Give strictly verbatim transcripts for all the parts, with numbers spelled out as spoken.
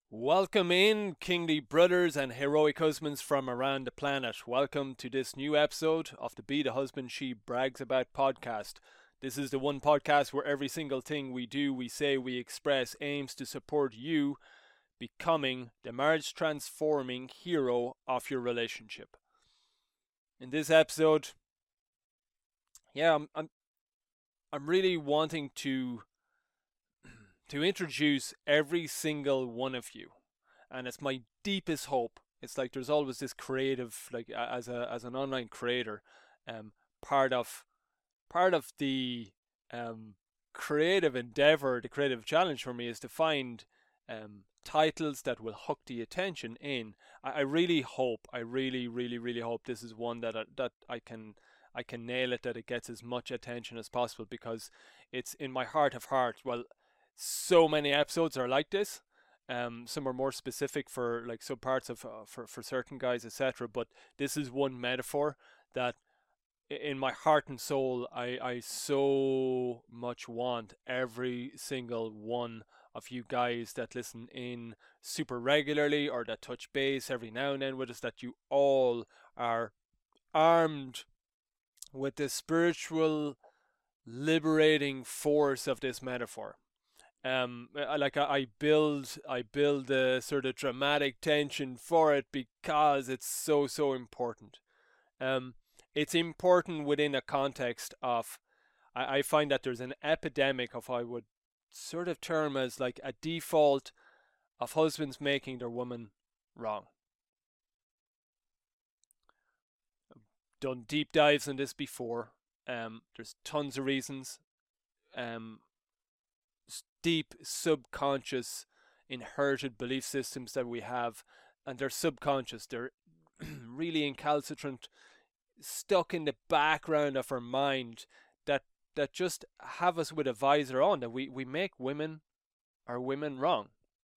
Welcome in, kingly brothers and heroic husbands from around the planet. Welcome to this new episode of the Be the Husband She Brags About podcast. This is the one podcast where every single thing we do, we say, we express aims to support you becoming the marriage transforming hero of your relationship. In this episode, yeah, I'm I'm, I'm really wanting to to introduce every single one of you, and it's my deepest hope. It's like there's always this creative, like as a as an online creator, um, part of part of the um creative endeavor, the creative challenge for me is to find um titles that will hook the attention in. I, I really hope, I really, really, really hope this is one that I, that I can I can nail it, that it gets as much attention as possible, because it's in my heart of hearts. Well, so many episodes are like this. Um, some are more specific for like sub parts of uh, for for certain guys, et cetera. But this is one metaphor that, in my heart and soul, I I so much want every single one of you guys that listen in super regularly or that touch base every now and then with us, that you all are armed with the spiritual liberating force of this metaphor. um I- like I, I build I build the sort of dramatic tension for it because it's so so important. um it's important within a context of, I, I find that there's an epidemic of, I would sort of term as like a default of husbands making their woman wrong. Done deep dives on this before. Um there's tons of reasons. um Deep subconscious inherited belief systems that we have, and they're subconscious, they're really incalcitrant, stuck in the background of our mind, that that just have us with a visor on, that we, we make women our women wrong.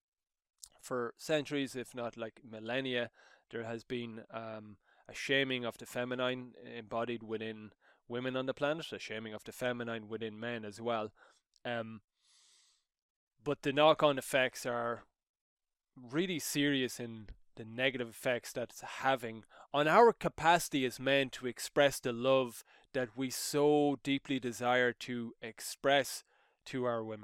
For centuries, if not like millennia, there has been um, a shaming of the feminine embodied within women on the planet, a shaming of the feminine within men as well. um, but the knock-on effects are really serious in the negative effects that it's having on our capacity as men to express the love that we so deeply desire to express to our women.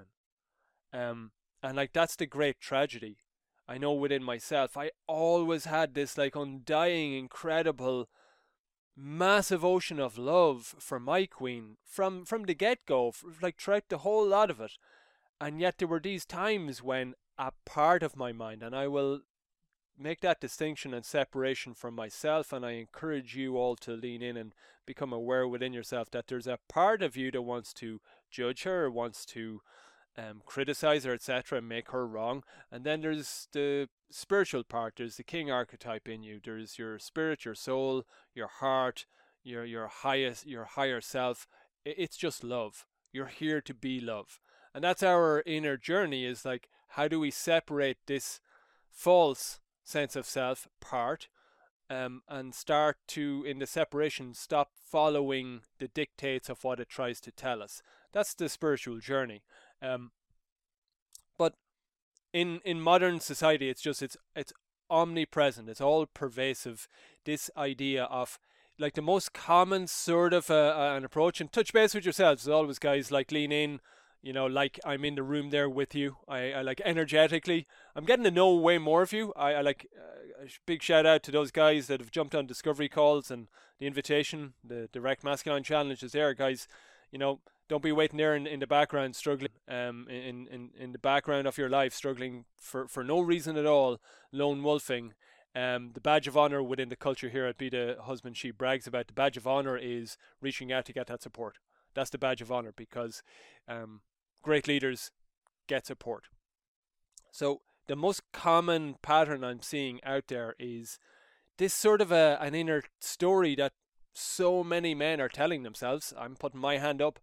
Um, and like that's the great tragedy. I know within myself, I always had this like undying, incredible, massive ocean of love for my queen from from the get go, like throughout the whole lot of it. And yet there were these times when a part of my mind, and I will make that distinction and separation from myself, and I encourage you all to lean in and become aware within yourself that there's a part of you that wants to judge her, wants to um, criticize her, et cetera, and make her wrong. And then there's the spiritual part. There's the king archetype in you. There's your spirit, your soul, your heart, your your highest, your higher self. It's just love. You're here to be love, and that's our inner journey. Is like, how do we separate this false sense of self part, um, and start to, in the separation, stop following the dictates of what it tries to tell us. That's the spiritual journey. Um, but in in modern society, it's just it's it's omnipresent. It's all pervasive. This idea of, like, the most common sort of uh, uh, an approach, and touch base with yourselves. There's always guys like lean in, you know, like I'm in the room there with you. I, I like energetically. I'm getting to know way more of you. I, I like uh, a big shout out to those guys that have jumped on discovery calls and the invitation, the direct masculine challenge is there, guys. You know, don't be waiting there in, in the background struggling, um in, in in the background of your life, struggling for for no reason at all, lone wolfing. Um the badge of honor within the culture here at Be the Husband She Brags About, the badge of honor is reaching out to get that support. That's the badge of honor, because um great leaders get support. So the most common pattern I'm seeing out there is this sort of a an inner story that so many men are telling themselves. I'm putting my hand up.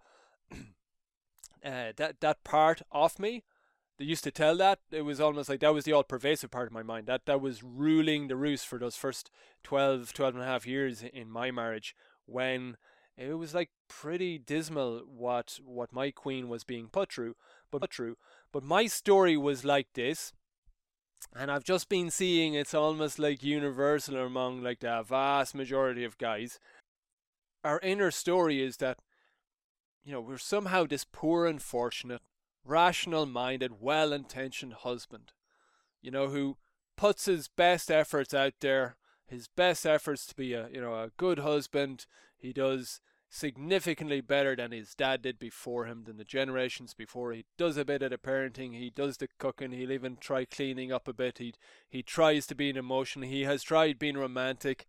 uh, that that part of me, they used to tell that, it was almost like that was the all pervasive part of my mind, that that was ruling the roost for those first twelve, twelve and a half years in my marriage, when it was like pretty dismal what what my queen was being put through. But through but my story was like this. And I've just been seeing it's almost like universal among like the vast majority of guys. Our inner story is that, you know, we're somehow this poor, unfortunate, rational minded, well intentioned husband, you know, who puts his best efforts out there, his best efforts to be a, you know, a good husband. He does significantly better than his dad did before him, than the generations before. He does a bit of the parenting, he does the cooking, he'll even try cleaning up a bit. He he tries to be an emotion. He has tried being romantic.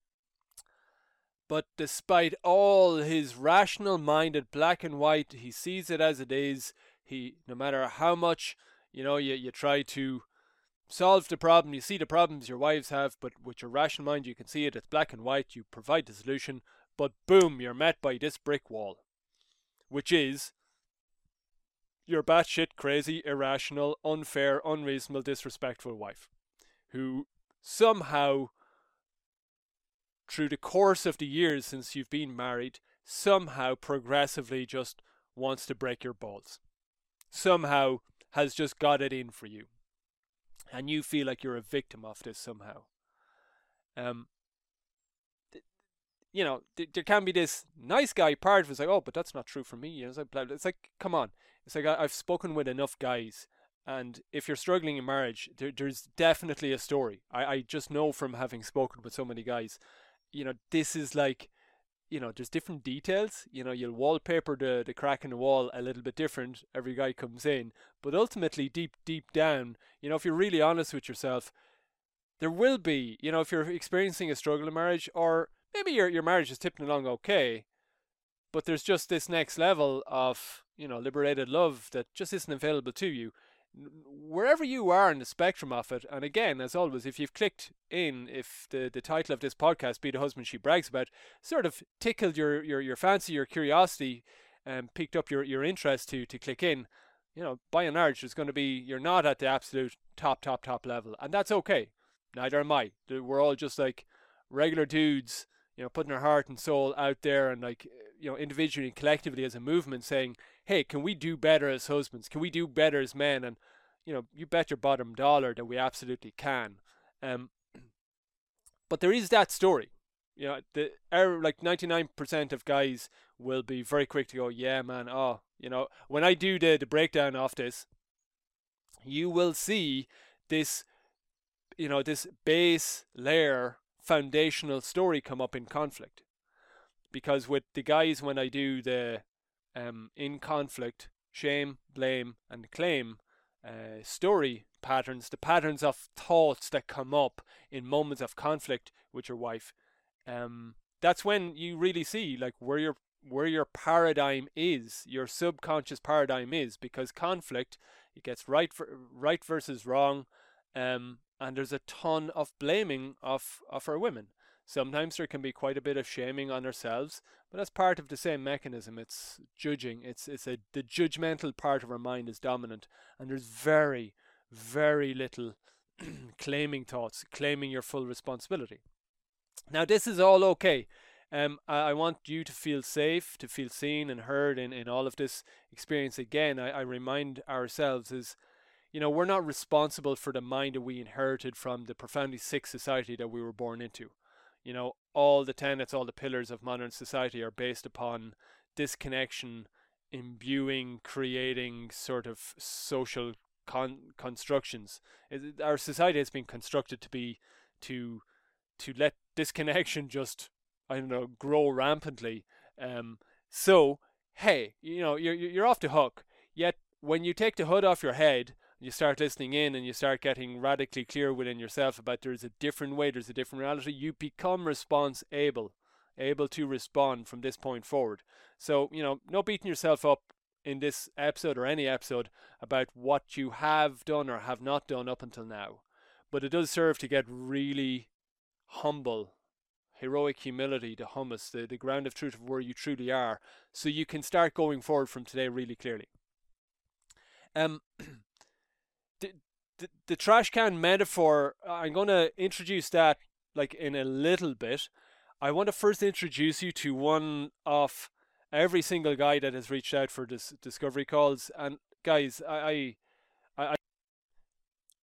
But despite all his rational minded black and white, he sees it as it is. He, no matter how much, you know, you, you try to solve the problem, you see the problems your wives have, but with your rational mind, you can see it, it's black and white, you provide the solution, but boom, you're met by this brick wall, which is your batshit crazy, irrational, unfair, unreasonable, disrespectful wife, who somehow, through the course of the years since you've been married, somehow progressively just wants to break your balls. Somehow has just got it in for you. And you feel like you're a victim of this somehow. Um, you know, th- there can be this nice guy part of it's like, oh, but that's not true for me. You know, it's like, it's like, come on. It's like I- I've spoken with enough guys, and if you're struggling in marriage, there- there's definitely a story. I-, I just know from having spoken with so many guys, you know, this is like, you know, there's different details. You know, you'll wallpaper the, the crack in the wall a little bit different every guy comes in. But ultimately, deep, deep down, you know, if you're really honest with yourself, there will be, you know, if you're experiencing a struggle in marriage, or maybe your, your marriage is tipping along okay, but there's just this next level of, you know, liberated love that just isn't available to you. Wherever you are in the spectrum of it, and again, as always, if you've clicked in, if the, the title of this podcast, Be the Husband She Brags About, sort of tickled your, your, your fancy, your curiosity, and um, picked up your, your interest to, to click in, you know, by and large, there's going to be, you're not at the absolute top, top, top level, and that's okay. Neither am I. We're all just like regular dudes, you know, putting our heart and soul out there, and like, you know, individually and collectively as a movement saying, hey, can we do better as husbands? Can we do better as men? And, you know, you bet your bottom dollar that we absolutely can. Um, but there is that story. You know, the er, like ninety-nine percent of guys will be very quick to go, yeah, man, oh, you know, when I do the, the breakdown of this, you will see this, you know, this base layer foundational story come up in conflict. Because with the guys, when I do the um, in conflict, shame, blame, and claim uh, story patterns, the patterns of thoughts that come up in moments of conflict with your wife, um, that's when you really see like where your where your paradigm is, your subconscious paradigm is, because conflict, it gets right for, right versus wrong, um, and there's a ton of blaming of of our women. Sometimes there can be quite a bit of shaming on ourselves, but that's part of the same mechanism. It's judging. It's it's a the judgmental part of our mind is dominant, and there's very, very little claiming thoughts, claiming your full responsibility. Now, this is all okay. Um, I, I want you to feel safe, to feel seen and heard in, in all of this experience. Again, I, I remind ourselves is, you know, we're not responsible for the mind that we inherited from the profoundly sick society that we were born into. You know, all the tenets, all the pillars of modern society are based upon disconnection, imbuing, creating sort of social con- constructions. It, our society has been constructed to be, to to let disconnection just, I don't know, grow rampantly. Um, so hey, you know, you're you're off the hook. Yet when you take the hood off your head, you start listening in, and you start getting radically clear within yourself about there's a different way, there's a different reality, you become response able, able to respond from this point forward. So, you know, no beating yourself up in this episode or any episode about what you have done or have not done up until now. But it does serve to get really humble, heroic humility, the hummus, the, the ground of truth of where you truly are, so you can start going forward from today really clearly. Um, the, the, the trash can metaphor, I'm going to introduce that like in a little bit. I want to first introduce you to one of every single guy that has reached out for this discovery calls. And guys, I, I, I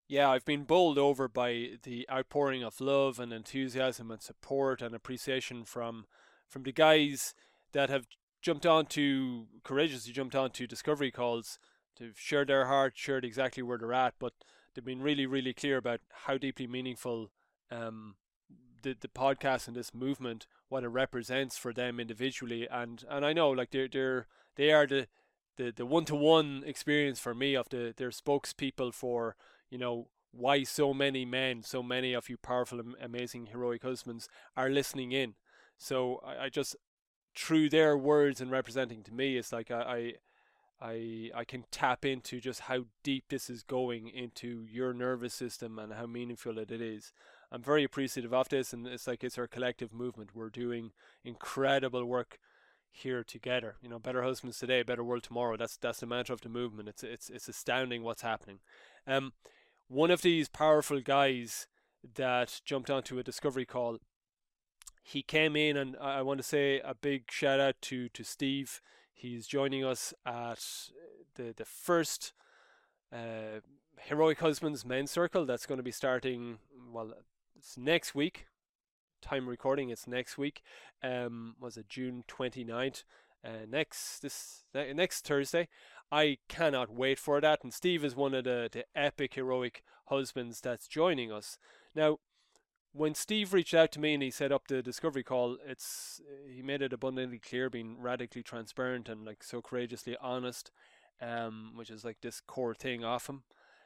Yeah, I've been bowled over by the outpouring of love and enthusiasm and support and appreciation from from the guys that have jumped on to courageously jumped on to discovery calls to share their heart, shared exactly where they're at, but they've been really, really clear about how deeply meaningful um, the the podcast and this movement, what it represents for them individually, and and I know like they're they're they are the the the one to one experience for me of the their spokespeople for you know why so many men, so many of you powerful, amazing, heroic husbands are listening in. So I, I just through their words and representing to me, it's like I, I I I can tap into just how deep this is going into your nervous system and how meaningful it, it is. I'm very appreciative of this, and it's like it's our collective movement. We're doing incredible work here together. You know, better husbands today, better world tomorrow. That's that's the mantra of the movement. It's it's it's astounding what's happening. Um, one of these powerful guys that jumped onto a discovery call, he came in, and I want to say a big shout out to to Steve. He's joining us at the the first uh, Heroic Husbands Men's Circle that's going to be starting. Well, it's next week. Time recording, it's next week. Um, was it June twenty-ninth? Uh, next this next Thursday. I cannot wait for that. And Steve is one of the the epic heroic husbands that's joining us now. When Steve reached out to me and he set up the discovery call, it's he made it abundantly clear, being radically transparent and like so courageously honest, um, which is like this core thing of him.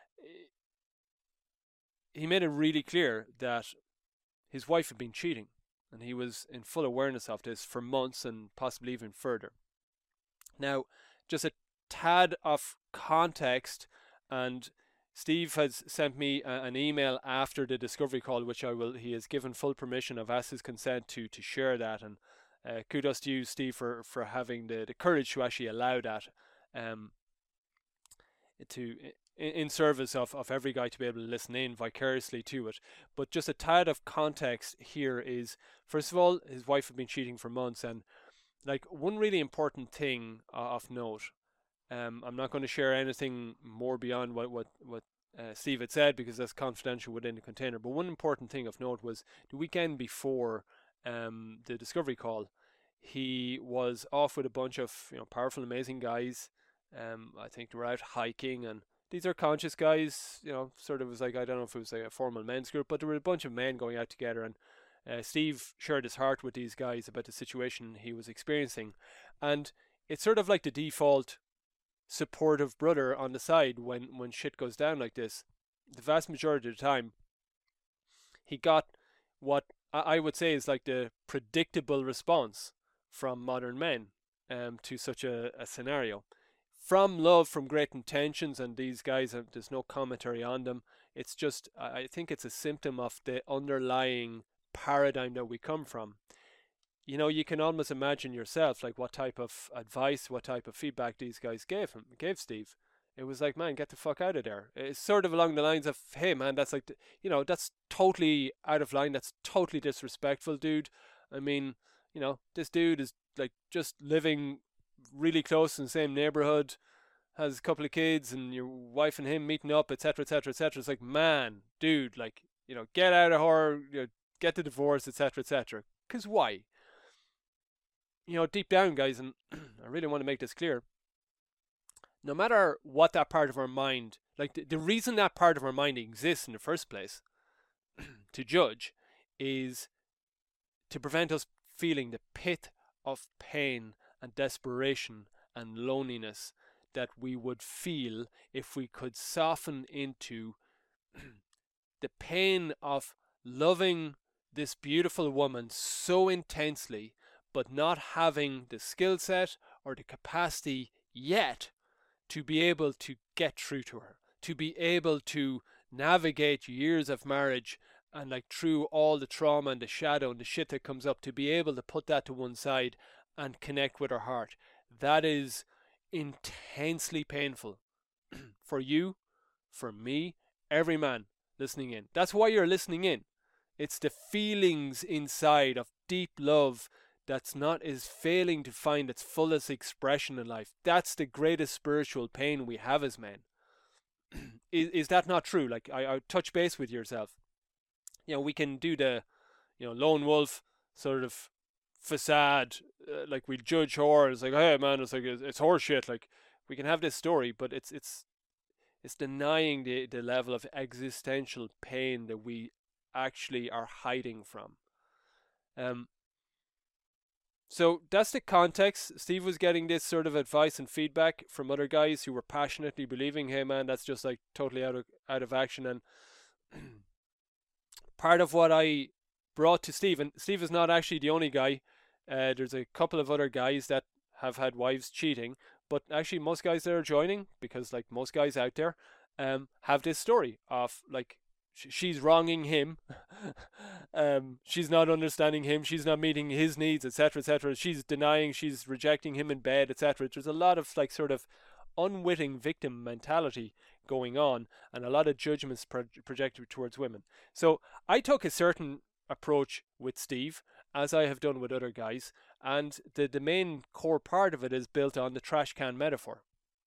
He made it really clear that his wife had been cheating, and he was in full awareness of this for months and possibly even further. Now, just a tad of context, and Steve has sent me a, an email after the discovery call, which I will. He has given full permission. I've asked his consent to to share that, and uh, kudos to you, Steve, for for having the, the courage to actually allow that, um, to in, in service of of every guy to be able to listen in vicariously to it. But just a tad of context here is, first of all, his wife had been cheating for months, and like one really important thing uh, of note. Um, I'm not going to share anything more beyond what what what uh, Steve had said, because that's confidential within the container. But one important thing of note was the weekend before um, the discovery call, he was off with a bunch of you know powerful, amazing guys. Um, I think they were out hiking, and these are conscious guys. You know, sort of was like, I don't know if it was like a formal men's group, but there were a bunch of men going out together, and uh, Steve shared his heart with these guys about the situation he was experiencing, and it's sort of like the default supportive brother on the side when when shit goes down like this. The vast majority of the time, he got what I would say is like the predictable response from modern men um, to such a, a scenario. From love, from great intentions, and these guys have, there's no commentary on them. It's just, I think it's a symptom of the underlying paradigm that we come from. You know, you can almost imagine yourself like what type of advice, what type of feedback these guys gave him, gave Steve. It was like, man, get the fuck out of there. It's sort of along the lines of, hey, man, that's like, you know, that's totally out of line. That's totally disrespectful, dude. I mean, you know, this dude is like just living really close in the same neighborhood, has a couple of kids, and your wife and him meeting up, et cetera, et cetera, et cetera. It's like, man, dude, like, you know, get out of her, you know, get the divorce, et cetera, et cetera. Because why? You know, deep down, guys, and I really want to make this clear, no matter what that part of our mind, like the, the reason that part of our mind exists in the first place, to judge, is to prevent us feeling the pit of pain and desperation and loneliness that we would feel if we could soften into the pain of loving this beautiful woman so intensely, but not having the skill set or the capacity yet to be able to get through to her, to be able to navigate years of marriage and like through all the trauma and the shadow and the shit that comes up, to be able to put that to one side and connect with her heart. That is intensely painful for you, for me, every man listening in. That's why you're listening in. It's the feelings inside of deep love that's not is failing to find its fullest expression in life. That's the greatest spiritual pain we have as men. is, is that not true? Like, I, I touch base with yourself. You know, we can do the, you know, lone wolf sort of facade, uh, like we judge horror. It's like, hey man, it's like it's, it's horse shit. Like, we can have this story, but it's it's it's denying the the level of existential pain that we actually are hiding from. Um, so that's the context. Steve was getting this sort of advice and feedback from other guys who were passionately believing, hey man, that's just like totally out of out of action. And part of what I brought to Steve, and Steve is not actually the only guy. Uh, there's a couple of other guys that have had wives cheating, but actually most guys that are joining, because like most guys out there, um, have this story of like she's wronging him, um, she's not understanding him, she's not meeting his needs, etc, etc, she's denying, she's rejecting him in bed, etc. There's a lot of like sort of unwitting victim mentality going on, and a lot of judgments pro- projected towards women. So I took a certain approach with Steve, as I have done with other guys, and the, the main core part of it is built on the trash can metaphor.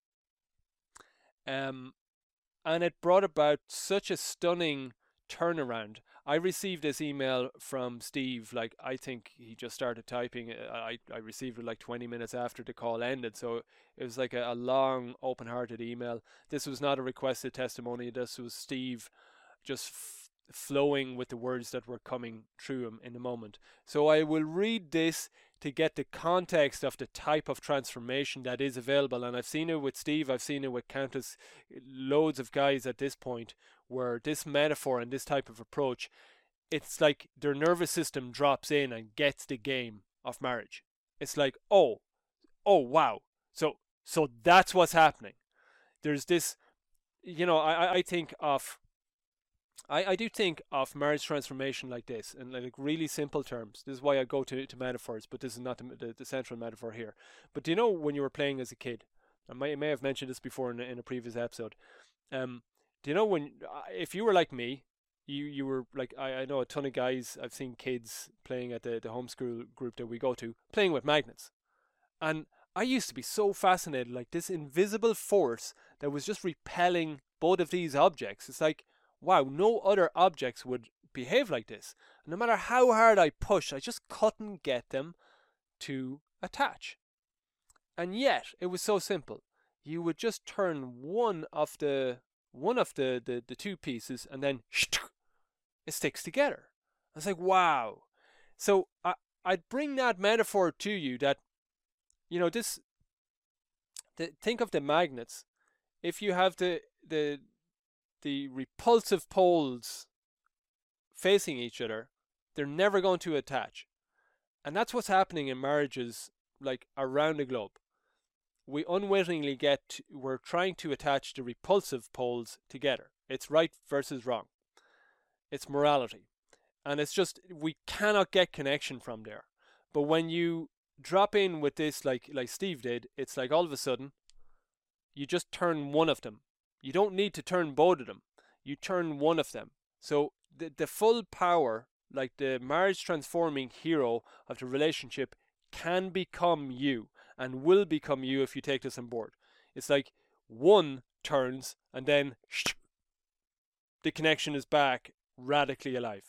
Um, and it brought about such a stunning turnaround. I received this email from Steve, like I think he just started typing. I, I received it like twenty minutes after the call ended, so it was like a, a long, open-hearted email. This was not a requested testimony. This was Steve just f- flowing with the words that were coming through him in the moment. So I will read this to get the context of the type of transformation that is available. And I've seen it with Steve, I've seen it with countless loads of guys at this point, where this metaphor and this type of approach, it's like their nervous system drops in and gets the game of marriage. It's like, oh, oh wow. So so that's what's happening. There's this, you know, I, I think of I, I do think of marriage transformation like this, in like really simple terms. This is why I go to, to metaphors, but this is not the, the, the central metaphor here. But do you know when you were playing as a kid? I may, may have mentioned this before in, in a previous episode. Um, do you know when, uh, if you were like me, you, you were like, I, I know a ton of guys, I've seen kids playing at the, the homeschool group that we go to, playing with magnets. And I used to be so fascinated, like this invisible force that was just repelling both of these objects. It's like, wow, no other objects would behave like this. And no matter how hard I pushed, I just couldn't get them to attach. And yet, it was so simple. You would just turn one of the one of the, the, the two pieces, and then it sticks together. I was like, wow. So I, I'd bring that metaphor to you that, you know, this, the, think of the magnets. If you have the, the, the repulsive poles facing each other, they're never going to attach. And that's what's happening in marriages like around the globe. We unwittingly get, we're trying to attach the repulsive poles together. It's right versus wrong. It's morality. And it's just, we cannot get connection from there. But when you drop in with this, like like Steve did, it's like all of a sudden, you just turn one of them. You don't need to turn both of them. You turn one of them. So the, the full power, like the marriage transforming hero of the relationship, can become you and will become you if you take this on board. It's like one turns and then the connection is back, radically alive.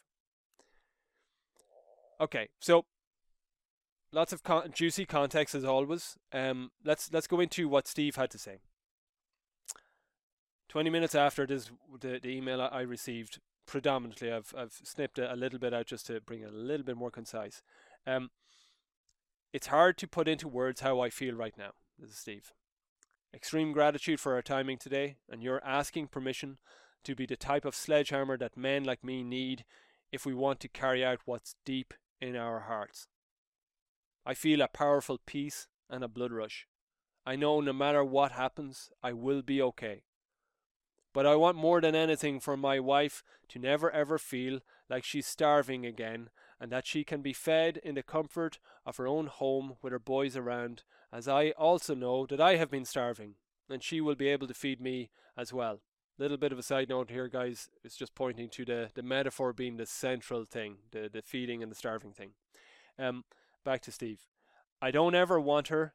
Okay, so lots of con- juicy context as always. Um, let's let's go into what Steve had to say. Twenty minutes after this, the, the email I received, predominantly, I've I've snipped a, a little bit out just to bring it a little bit more concise. Um, it's hard to put into words how I feel right now. This is Steve. Extreme gratitude for our timing today, and you're asking permission to be the type of sledgehammer that men like me need if we want to carry out what's deep in our hearts. I feel a powerful peace and a blood rush. I know no matter what happens, I will be okay. But I want more than anything for my wife to never ever feel like she's starving again, and that she can be fed in the comfort of her own home with her boys around, as I also know that I have been starving, and she will be able to feed me as well. Little bit of a side note here, guys. It's just pointing to the, the metaphor being the central thing, the, the feeding and the starving thing. Um, back to Steve. I don't ever want her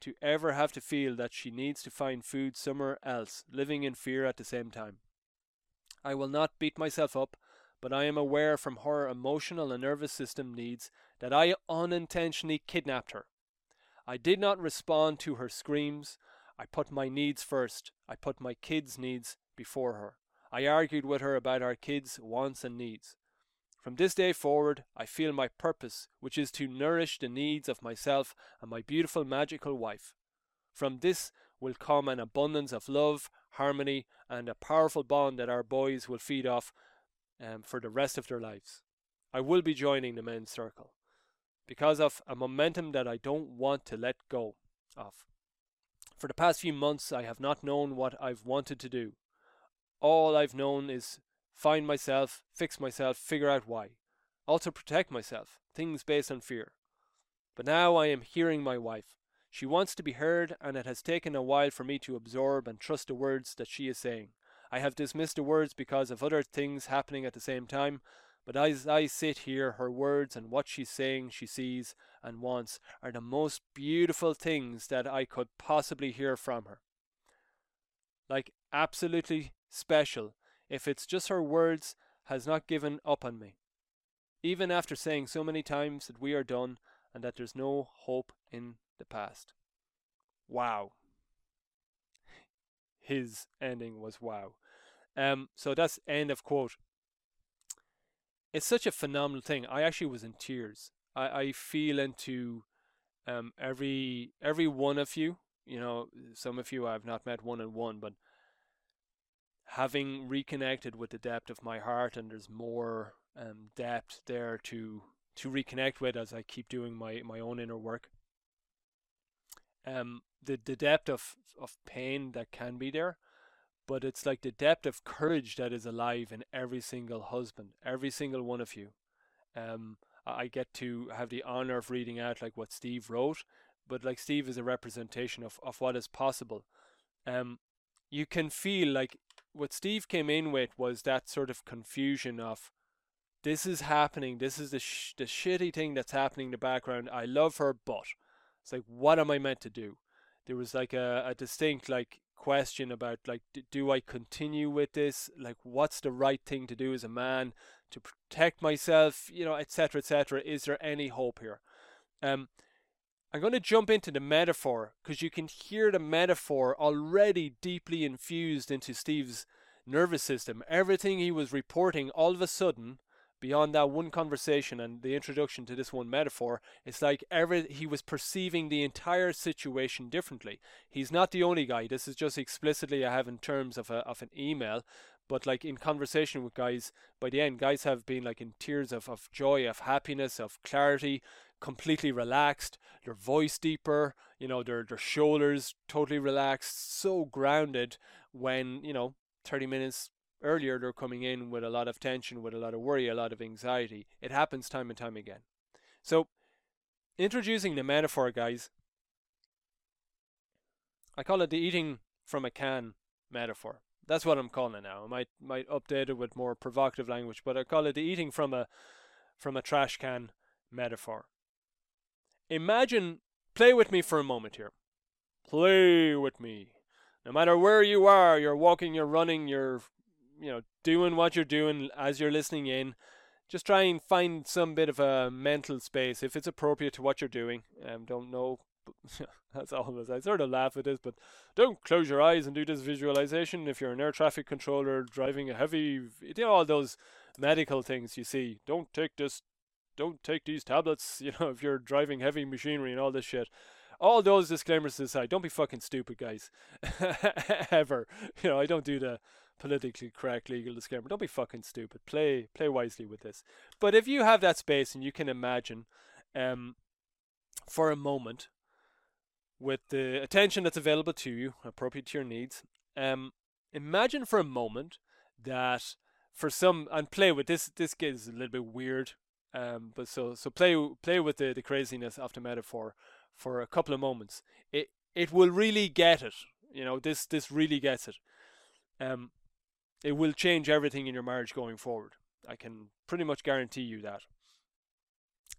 to ever have to feel that she needs to find food somewhere else, living in fear at the same time. I will not beat myself up, but I am aware from her emotional and nervous system needs that I unintentionally kidnapped her. I did not respond to her screams. I put my needs first. I put my kids' needs before her. I argued with her about our kids' wants and needs. From this day forward, I feel my purpose, which is to nourish the needs of myself and my beautiful magical wife. From this will come an abundance of love, harmony, and a powerful bond that our boys will feed off um, for the rest of their lives. I will be joining the men's circle because of a momentum that I don't want to let go of. For the past few months, I have not known what I've wanted to do. All I've known is find myself, fix myself, figure out why. Also protect myself, things based on fear. But now I am hearing my wife. She wants to be heard, and it has taken a while for me to absorb and trust the words that she is saying. I have dismissed the words because of other things happening at the same time, but as I sit here, her words and what she's saying she sees and wants are the most beautiful things that I could possibly hear from her. Like, absolutely special. If it's just her words, has not given up on me. Even after saying so many times that we are done and that there's no hope in the past. Wow. His ending was wow. Um, so that's end of quote. It's such a phenomenal thing. I actually was in tears. I, I feel into um, every every one of you. You know, some of you I've not met one on one, but having reconnected with the depth of my heart, and there's more um, depth there to to reconnect with as I keep doing my, my own inner work. Um, the the depth of of pain that can be there, but it's like the depth of courage that is alive in every single husband, every single one of you. Um, I get to have the honor of reading out like what Steve wrote, but like Steve is a representation of, of what is possible. Um, you can feel like what Steve came in with was that sort of confusion of this is happening, this is the sh- the shitty thing that's happening in the background. I love her, but it's like, what am I meant to do? There was like a, a distinct like question about like, d- do I continue with this? Like, what's the right thing to do as a man to protect myself? You know, et cetera, et cetera. Is there any hope here? Um, I'm going to jump into the metaphor because you can hear the metaphor already deeply infused into Steve's nervous system. Everything he was reporting, all of a sudden, beyond that one conversation and the introduction to this one metaphor, it's like every he was perceiving the entire situation differently. He's not the only guy. This is just explicitly I have in terms of a of an email, but like in conversation with guys, by the end, guys have been like in tears of, of joy, of happiness, of clarity, completely relaxed, their voice deeper, you know, their their shoulders totally relaxed, so grounded when, you know, thirty minutes earlier they're coming in with a lot of tension, with a lot of worry, a lot of anxiety. It happens time and time again. So, introducing the metaphor, guys, I call it the eating from a can metaphor. That's what I'm calling it now. I might might update it with more provocative language, but I call it the eating from a from a trash can metaphor. Imagine, play with me for a moment here. Play with me. No matter where you are, you're walking, you're running, you're you know, doing what you're doing as you're listening in. Just try and find some bit of a mental space if it's appropriate to what you're doing. Um, don't know. That's always, I sort of laugh at this, but don't close your eyes and do this visualization if you're an air traffic controller driving a heavy, you know, all those medical things you see. Don't take this, don't take these tablets, you know, if you're driving heavy machinery and all this shit. All those disclaimers aside, don't be fucking stupid, guys. Ever. You know, I don't do the politically correct legal disclaimer. Don't be fucking stupid. Play play wisely with this. But if you have that space and you can imagine um, for a moment, with the attention that's available to you, appropriate to your needs, um, imagine for a moment that for some, and play with this, this gets a little bit weird, um, but so so play play with the, the craziness of the metaphor for a couple of moments. It it will really get it. You know, this this really gets it. Um, it will change everything in your marriage going forward. I can pretty much guarantee you that.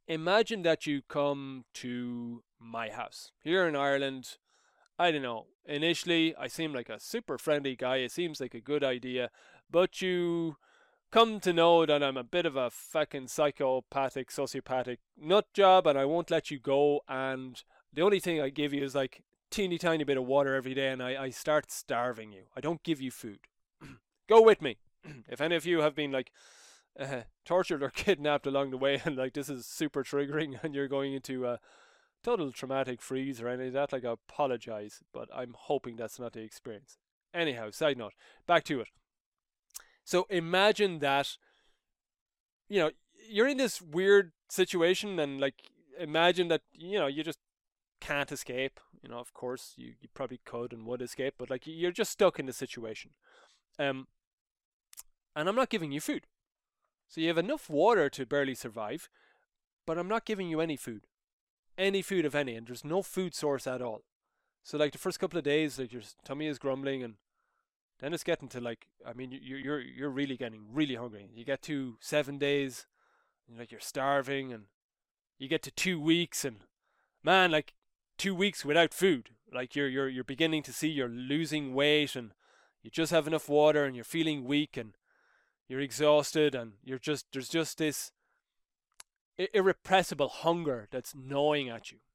Imagine that you come to my house here in Ireland. I don't know. Initially, I seem like a super friendly guy. It seems like a good idea. But you come to know that I'm a bit of a fucking psychopathic, sociopathic nut job, and I won't let you go. And the only thing I give you is like teeny tiny bit of water every day, and I, I start starving you. I don't give you food. Go with me. If any of you have been like uh, tortured or kidnapped along the way, and like this is super triggering, and you're going into a total traumatic freeze or any of that, like I apologize, but I'm hoping that's not the experience. Anyhow, side note, back to it. So imagine that, you know, you're in this weird situation, and like imagine that, you know, you just can't escape. You know, of course you, you probably could and would escape, but like you're just stuck in the situation. Um and I'm not giving you food. So you have enough water to barely survive, but I'm not giving you any food. Any food of any, and there's no food source at all. So like the first couple of days, like your tummy is grumbling, and then it's getting to like, I mean, you you're you're really getting really hungry. You get to seven days, and like you're starving, and you get to two weeks, and man, like two weeks without food, like you're you're you're beginning to see you're losing weight, and you just have enough water, and you're feeling weak, and you're exhausted, and you're just there's just this irrepressible hunger that's gnawing at you.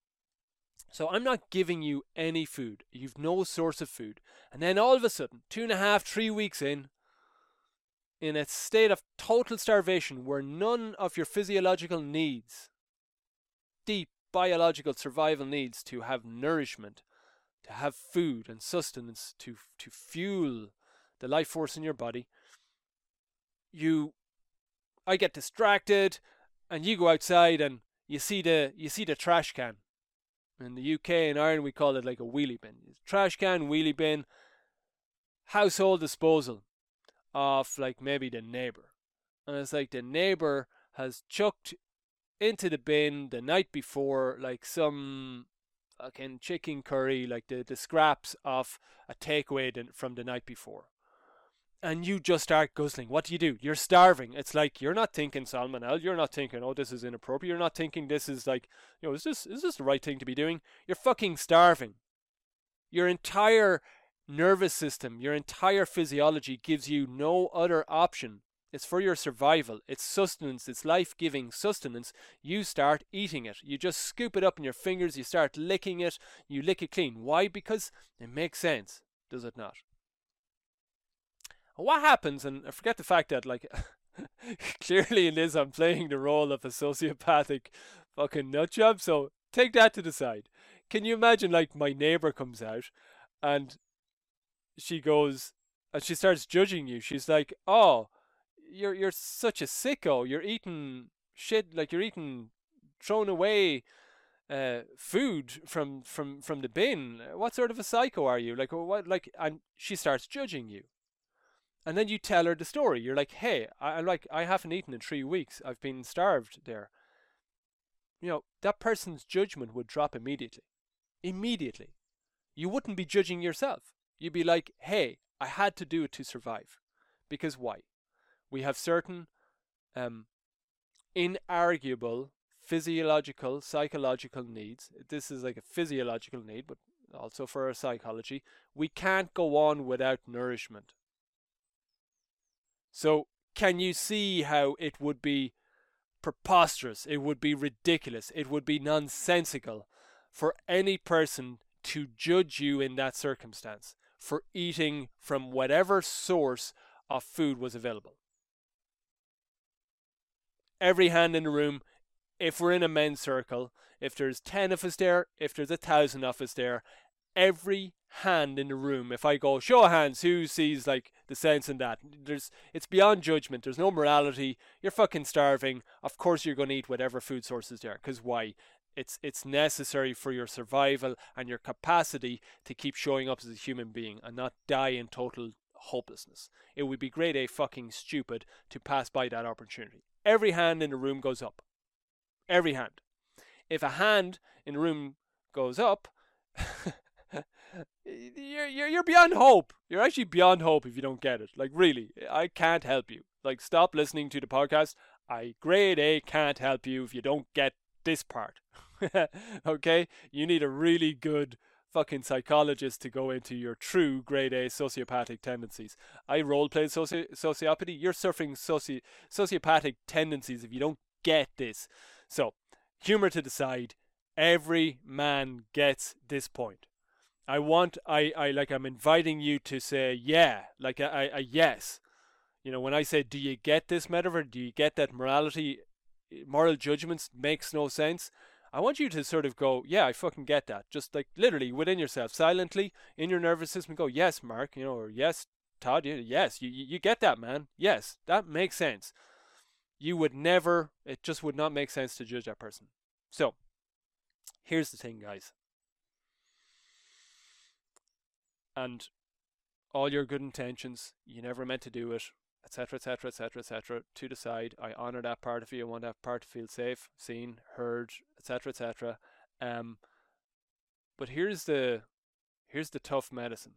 So I'm not giving you any food. You've no source of food. And then all of a sudden, two and a half, three weeks in, in a state of total starvation where none of your physiological needs, deep biological survival needs to have nourishment, to have food and sustenance, to, to fuel the life force in your body, you, I get distracted, and you go outside and you see the you see the trash can. In the U K and Ireland we call it like a wheelie bin. Trash can, wheelie bin, household disposal of like maybe the neighbour. And it's like the neighbour has chucked into the bin the night before like some fucking chicken curry, like the, the scraps of a takeaway from the night before. And you just start guzzling. What do you do? You're starving. It's like you're not thinking salmonella. You're not thinking, oh, this is inappropriate. You're not thinking this is like, you know, is this is this the right thing to be doing? You're fucking starving. Your entire nervous system, your entire physiology gives you no other option. It's for your survival. It's sustenance. It's life-giving sustenance. You start eating it. You just scoop it up in your fingers. You start licking it. You lick it clean. Why? Because it makes sense. Does it not? What happens, and I forget the fact that, like, clearly in this I'm playing the role of a sociopathic fucking nutjob, so take that to the side. Can you imagine, like, my neighbour comes out, and she goes, and she starts judging you. She's like, oh, you're you're such a sicko. You're eating shit, like, you're eating thrown away uh, food from, from, from the bin. What sort of a psycho are you? Like, what, like, and she starts judging you. And then you tell her the story. You're like, hey, I, I'm like, I haven't eaten in three weeks. I've been starved there. You know, that person's judgment would drop immediately. Immediately. You wouldn't be judging yourself. You'd be like, hey, I had to do it to survive. Because why? We have certain um, inarguable physiological, psychological needs. This is like a physiological need, but also for our psychology. We can't go on without nourishment. So can you see how it would be preposterous, it would be ridiculous, it would be nonsensical for any person to judge you in that circumstance for eating from whatever source of food was available? Every hand in the room, if we're in a men's circle, if there's ten of us there, if there's a thousand of us there, every hand in the room, if I go show of hands who sees like the sense in that, there's it's beyond judgment. There's no morality. You're fucking starving. Of course you're going to eat whatever food source is there, because why? It's it's necessary for your survival and your capacity to keep showing up as a human being and not die in total hopelessness. It would be grade A fucking stupid to pass by that opportunity. Every hand in the room goes up. Every hand. If a hand in the room goes up, you're, you're you're beyond hope. You're actually beyond hope if you don't get it. Like, really, I can't help you. Like, stop listening to the podcast. I grade A can't help you if you don't get this part. Okay? You need a really good fucking psychologist to go into your true grade A sociopathic tendencies. I roleplayed soci- sociopathy. You're suffering soci- sociopathic tendencies if you don't get this. So, humor to the side. Every man gets this point. I want, I, I like, I'm inviting you to say, yeah, like a, a, a yes. You know, when I say, do you get this metaphor? Do you get that morality, moral judgments makes no sense? I want you to sort of go, yeah, I fucking get that. Just like literally within yourself, silently in your nervous system, go, yes, Mark, you know, or yes, Todd, yes, you, you get that, man. Yes, that makes sense. You would never, it just would not make sense to judge that person. So, here's the thing, guys. And all your good intentions, you never meant to do it, etc, etc, etc, etc, to the side. I honor that part of you. I want that part to feel safe, seen, heard, etc, etc. Um, but here's the here's the tough medicine.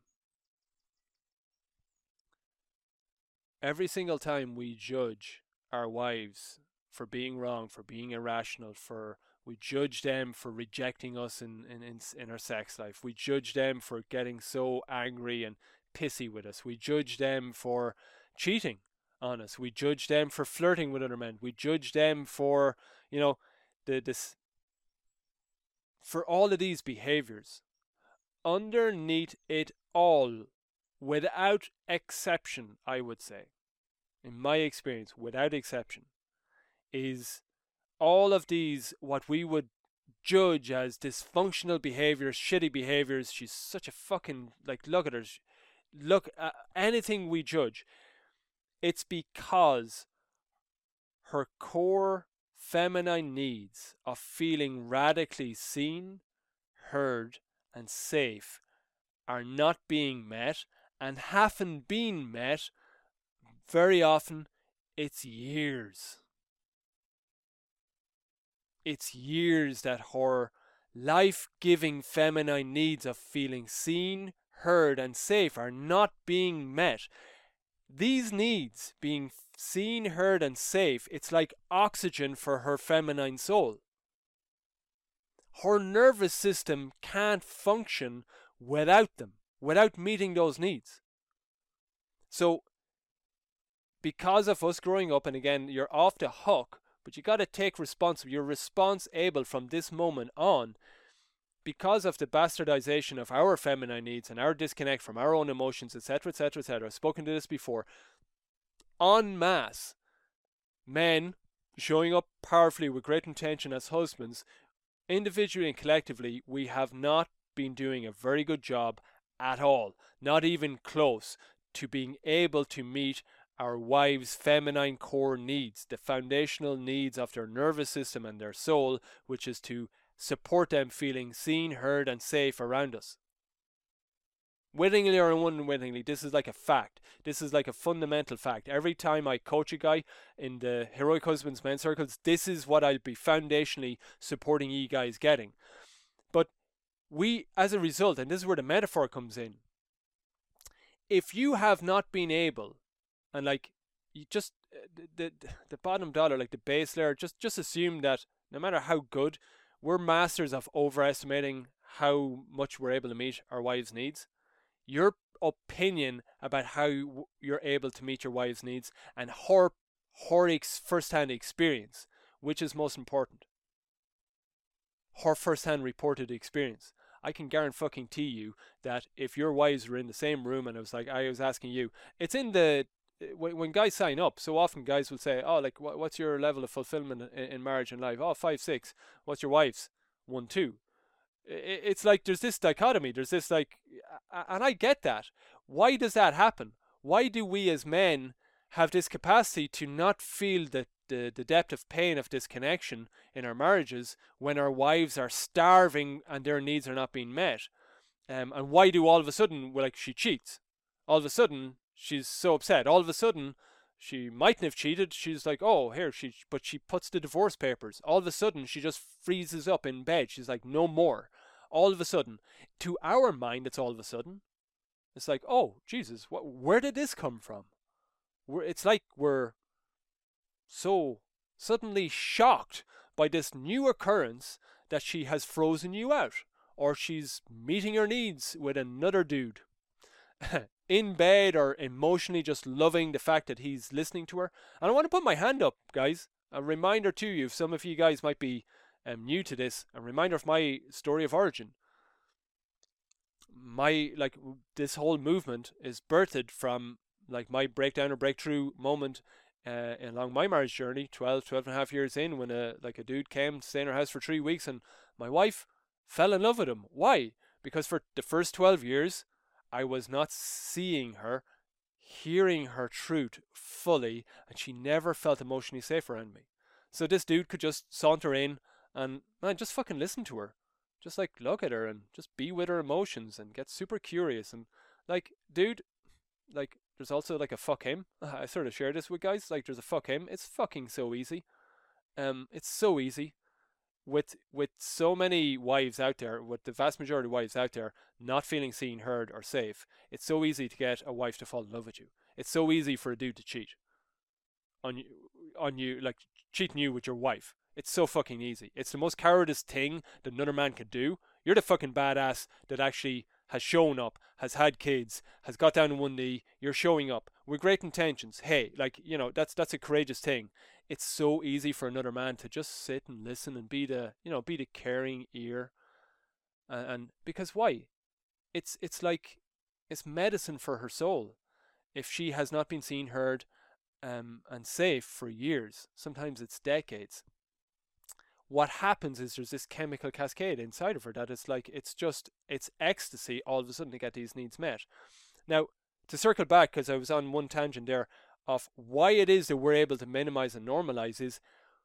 Every single time we judge our wives for being wrong, for being irrational, for we judge them for rejecting us in, in, in, in our sex life. We judge them for getting so angry and pissy with us. We judge them for cheating on us. We judge them for flirting with other men. We judge them for, you know, the this for all of these behaviors. Underneath it all, without exception, I would say, in my experience, without exception, is all of these, what we would judge as dysfunctional behaviors, shitty behaviors. She's such a fucking, like, look at her. Look, uh, anything we judge, it's because her core feminine needs of feeling radically seen, heard, and safe are not being met, and haven't been met very often. It's years. It's years that her life-giving feminine needs of feeling seen, heard, and safe are not being met. These needs, being seen, heard, and safe, it's like oxygen for her feminine soul. Her nervous system can't function without them, without meeting those needs. So, because of us growing up, and again, you're off the hook, but you got to take responsibility. You're responsible from this moment on, because of the bastardization of our feminine needs and our disconnect from our own emotions, etc, etc, et cetera. I've spoken to this before. En masse, men showing up powerfully with great intention as husbands, individually and collectively, we have not been doing a very good job at all, not even close to being able to meet our wives' feminine core needs, the foundational needs of their nervous system and their soul, which is to support them feeling seen, heard, and safe around us. Wittingly or unwittingly, this is like a fact. This is like a fundamental fact. Every time I coach a guy in the Heroic Husbands men's circles, this is what I'll be foundationally supporting you guys getting. But we, as a result, and this is where the metaphor comes in, if you have not been able, and like, you just, the, the, the bottom dollar, like the base layer, just, just assume that no matter how good, we're masters of overestimating how much we're able to meet our wives' needs. Your opinion about how you're able to meet your wife's needs and her, her ex- first-hand experience, which is most important. Her first-hand reported experience. I can guarantee you that if your wives were in the same room and I was like, I was asking you, it's in the, when guys sign up, so often guys will say, oh, like, what's your level of fulfillment in marriage and life? Oh, five, six. What's your wife's? One, two. It's like there's this dichotomy. There's this like, and I get that. Why does that happen? Why do we as men have this capacity to not feel the, the, the depth of pain of disconnection in our marriages when our wives are starving and their needs are not being met? Um, and why do all of a sudden, well, like, she cheats? All of a sudden, she's so upset. All of a sudden, she mightn't have cheated. She's like, oh, here, she, but she puts the divorce papers. All of a sudden, she just freezes up in bed. She's like, no more. All of a sudden, to our mind, it's all of a sudden. It's like, oh, Jesus, what, where did this come from? We're, it's like we're so suddenly shocked by this new occurrence that she has frozen you out, or she's meeting her needs with another dude in bed, or emotionally just loving the fact that he's listening to her. And I want to put my hand up, guys. A reminder to you, if some of you guys might be um, new to this, a reminder of my story of origin. My, like, this whole movement is birthed from, like, my breakdown or breakthrough moment uh, along my marriage journey, twelve, twelve and a half years in, when a, like a dude came to stay in our house for three weeks and my wife fell in love with him. Why? Because for the first twelve years, I was not seeing her, hearing her truth fully, and she never felt emotionally safe around me. So this dude could just saunter in and, man, just fucking listen to her. Just, like, look at her and just be with her emotions and get super curious. And, like, dude, like, there's also, like, a fuck him. I sort of share this with guys. Like, there's a fuck him. It's fucking so easy. Um, it's so easy. With with so many wives out there, with the vast majority of wives out there not feeling seen, heard, or safe, it's so easy to get a wife to fall in love with you. It's so easy for a dude to cheat on you, on you, like cheating you with your wife. It's so fucking easy. It's the most cowardice thing that another man can do. You're the fucking badass that actually has shown up, has had kids, has got down on one knee. You're showing up with great intentions. Hey, like, you know, that's that's a courageous thing. It's so easy for another man to just sit and listen and be the, you know, be the caring ear. And, and because why? It's it's like, it's medicine for her soul. If she has not been seen, heard, um, and safe for years, sometimes it's decades, what happens is there's this chemical cascade inside of her that it's like, it's just, it's ecstasy all of a sudden to get these needs met. Now, to circle back, because I was on one tangent there, of why it is that we're able to minimize and normalize is,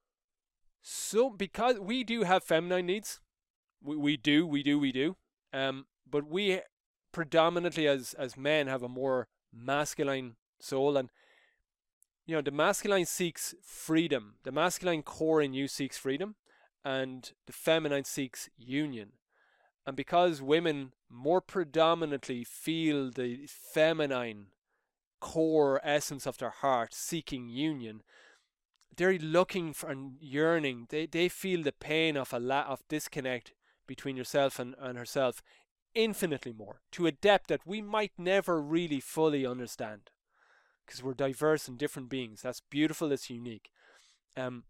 so because we do have feminine needs, we, we do, we do, we do, um, but we predominantly as, as men have a more masculine soul, and, you know, the masculine seeks freedom, the masculine core in you seeks freedom, and the feminine seeks union. And because women more predominantly feel the feminine core essence of their heart seeking union, they're looking for and yearning, they they feel the pain of a la- of disconnect between yourself and, and herself infinitely more, to a depth that we might never really fully understand, because we're diverse and different beings. That's beautiful, it's unique. Um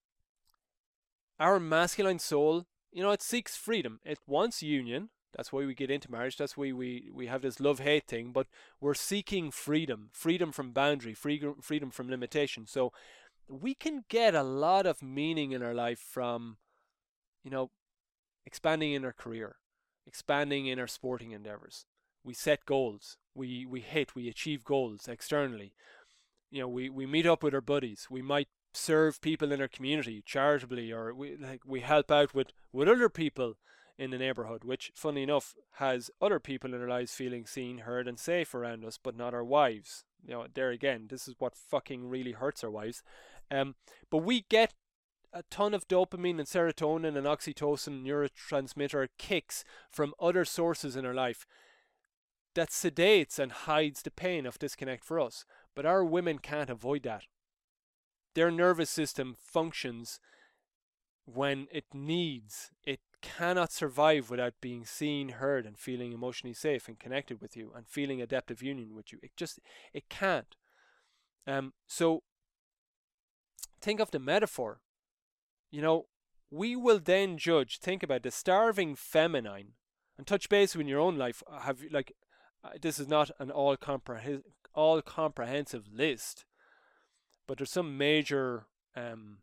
our masculine soul, you know, it seeks freedom, it wants union. That's why we get into marriage. That's why we, we have this love-hate thing. But we're seeking freedom. Freedom from boundary. Freedom, freedom from limitation. So we can get a lot of meaning in our life from, you know, expanding in our career. Expanding in our sporting endeavors. We set goals. We, we hit. We achieve goals externally. You know, we, we meet up with our buddies. We might serve people in our community charitably. Or we, like, we help out with, with other people in the neighborhood, which, funny enough, has other people in our lives feeling seen, heard, and safe around us, but not our wives. You know, there again, this is what fucking really hurts our wives. Um, but we get a ton of dopamine and serotonin and oxytocin neurotransmitter kicks from other sources in our life that sedates and hides the pain of disconnect for us. But our women can't avoid that. Their nervous system functions when it needs. It cannot survive without being seen, heard, and feeling emotionally safe and connected with you and feeling a depth of union with you. It just, it can't. Um, so think of the metaphor. You know, we will then judge, think about the starving feminine, and touch base in your own life. Have like, uh, this is not an all comprehend all comprehensive list, but there's some major um,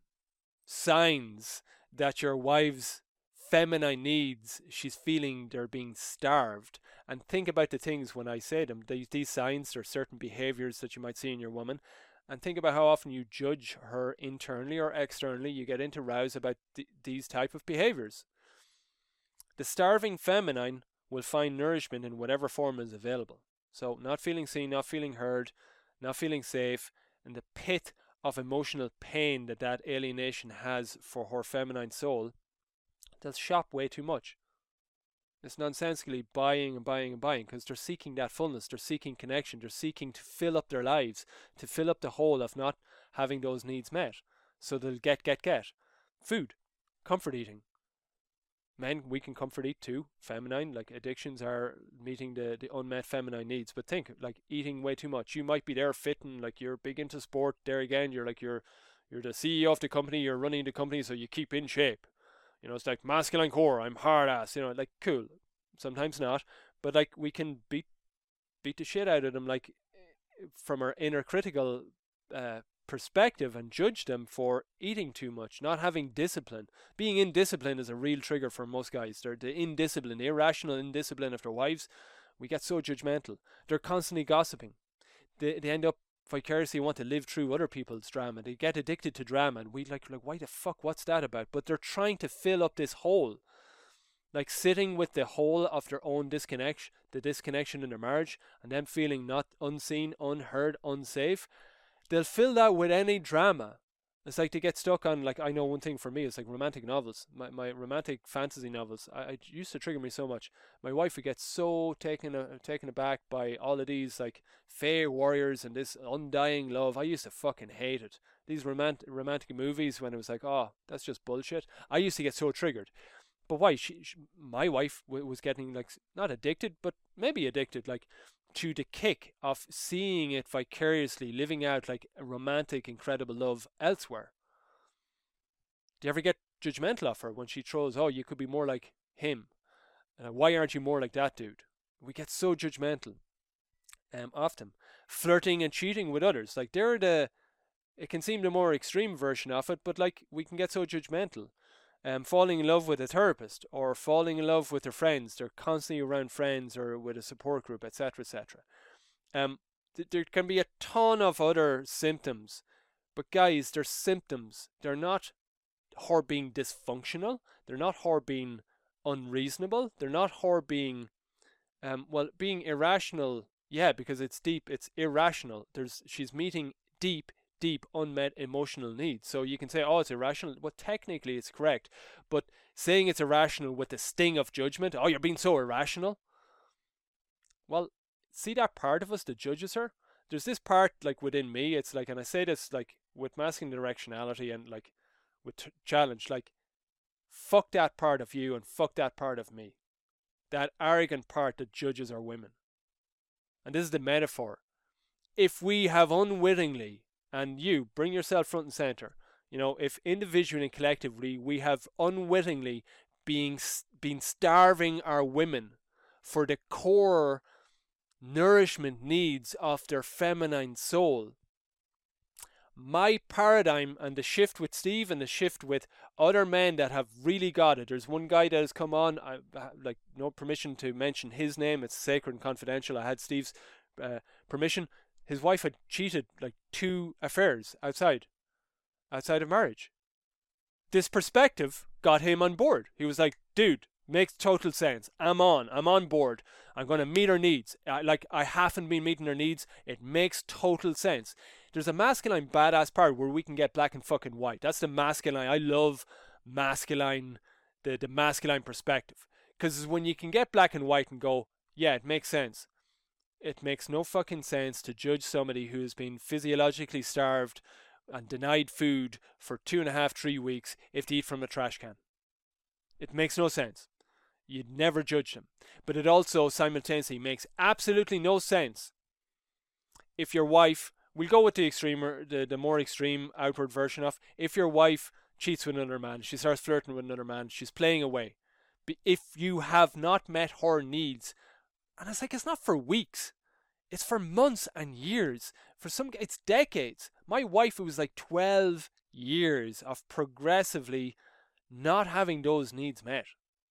signs that your wife's feminine needs, she's feeling they're being starved. And think about the things when I say them, these, these signs or certain behaviors that you might see in your woman, and think about how often you judge her internally or externally. You get into rows about th- these type of behaviors. The starving feminine will find nourishment in whatever form is available. So not feeling seen, not feeling heard, not feeling safe, and the pit of emotional pain that that alienation has for her feminine soul, they'll shop way too much. It's nonsensically buying and buying and buying because they're seeking that fullness, they're seeking connection, they're seeking to fill up their lives, to fill up the hole of not having those needs met. So they'll get, get, get. Food. Comfort eating. Men, we can comfort eat too. Feminine, like addictions are meeting the, the unmet feminine needs. But think, like eating way too much. You might be there fitting, like you're big into sport. There again, you're like you're you're the C E O of the company. You're running the company, so you keep in shape. You know, it's like masculine core. I'm hard ass. You know, like cool. Sometimes not, but like we can beat beat the shit out of them, like from our inner critical uh, perspective, and judge them for eating too much, not having discipline. Being indisciplined is a real trigger for most guys. They're the indiscipline, the irrational indiscipline of their wives. We get so judgmental. They're constantly gossiping. They they end up vicariously want to live through other people's drama. They get addicted to drama, and we like like why the fuck? What's that about? But they're trying to fill up this hole. Like sitting with the whole of their own disconnection, the disconnection in their marriage, and them feeling not unseen, unheard, unsafe. They'll fill that with any drama. It's like they get stuck on, like, I know one thing for me, it's like romantic novels. My my romantic fantasy novels, I, I used to trigger me so much. My wife would get so taken uh, taken aback by all of these, like, fae warriors and this undying love. I used to fucking hate it. These romantic romantic movies, when it was like, oh, that's just bullshit. I used to get so triggered. But why? She, she my wife w- was getting, like, not addicted, but maybe addicted, like, to the kick of seeing it vicariously, living out like a romantic, incredible love elsewhere. Do you ever get judgmental of her when she throws, oh, you could be more like him? Uh, why aren't you more like that dude? We get so judgmental. Um, often. Flirting and cheating with others. Like, they're the, it can seem the more extreme version of it, but like, we can get so judgmental. Um, falling in love with a therapist, or falling in love with their friends. They're constantly around friends or with a support group, et cetera, et cetera. Um, th- there can be a ton of other symptoms, but guys, they're symptoms. They're not her being dysfunctional. They're not her being unreasonable. They're not her being, um, well, being irrational. Yeah, because it's deep. It's irrational. There's she's meeting deep. deep unmet emotional needs. So you can say, oh, it's irrational. Well, technically it's correct. But saying it's irrational with the sting of judgment, oh, you're being so irrational. Well, see that part of us that judges her? There's this part, like, within me. It's like, and I say this, like, with masculine directionality and, like, with t- challenge, like, fuck that part of you and fuck that part of me. That arrogant part that judges our women. And this is the metaphor. If we have unwittingly, and you bring yourself front and center, you know, if individually and collectively we have unwittingly being been starving our women for the core nourishment needs of their feminine soul, my paradigm and the shift with Steve and the shift with other men that have really got it. There's one guy that has come on, I like no permission to mention his name. It's sacred and confidential. I had Steve's uh, permission. His wife had cheated like two affairs outside, outside of marriage. This perspective got him on board. He was like, dude, makes total sense. I'm on. I'm on board. I'm going to meet her needs. I, like, I haven't been meeting her needs. It makes total sense. There's a masculine badass part where we can get black and fucking white. That's the masculine. I love masculine, the, the masculine perspective. Because when you can get black and white and go, yeah, it makes sense. It makes no fucking sense to judge somebody who's been physiologically starved and denied food for two and a half, three weeks if they eat from a trash can. It makes no sense. You'd never judge them. But it also simultaneously makes absolutely no sense if your wife, we'll go with the extremer, the, the more extreme outward version of, if your wife cheats with another man, she starts flirting with another man, she's playing away. If you have not met her needs, and it's like, it's not for weeks. It's for months and years. For some, it's decades. My wife, it was like twelve years of progressively not having those needs met.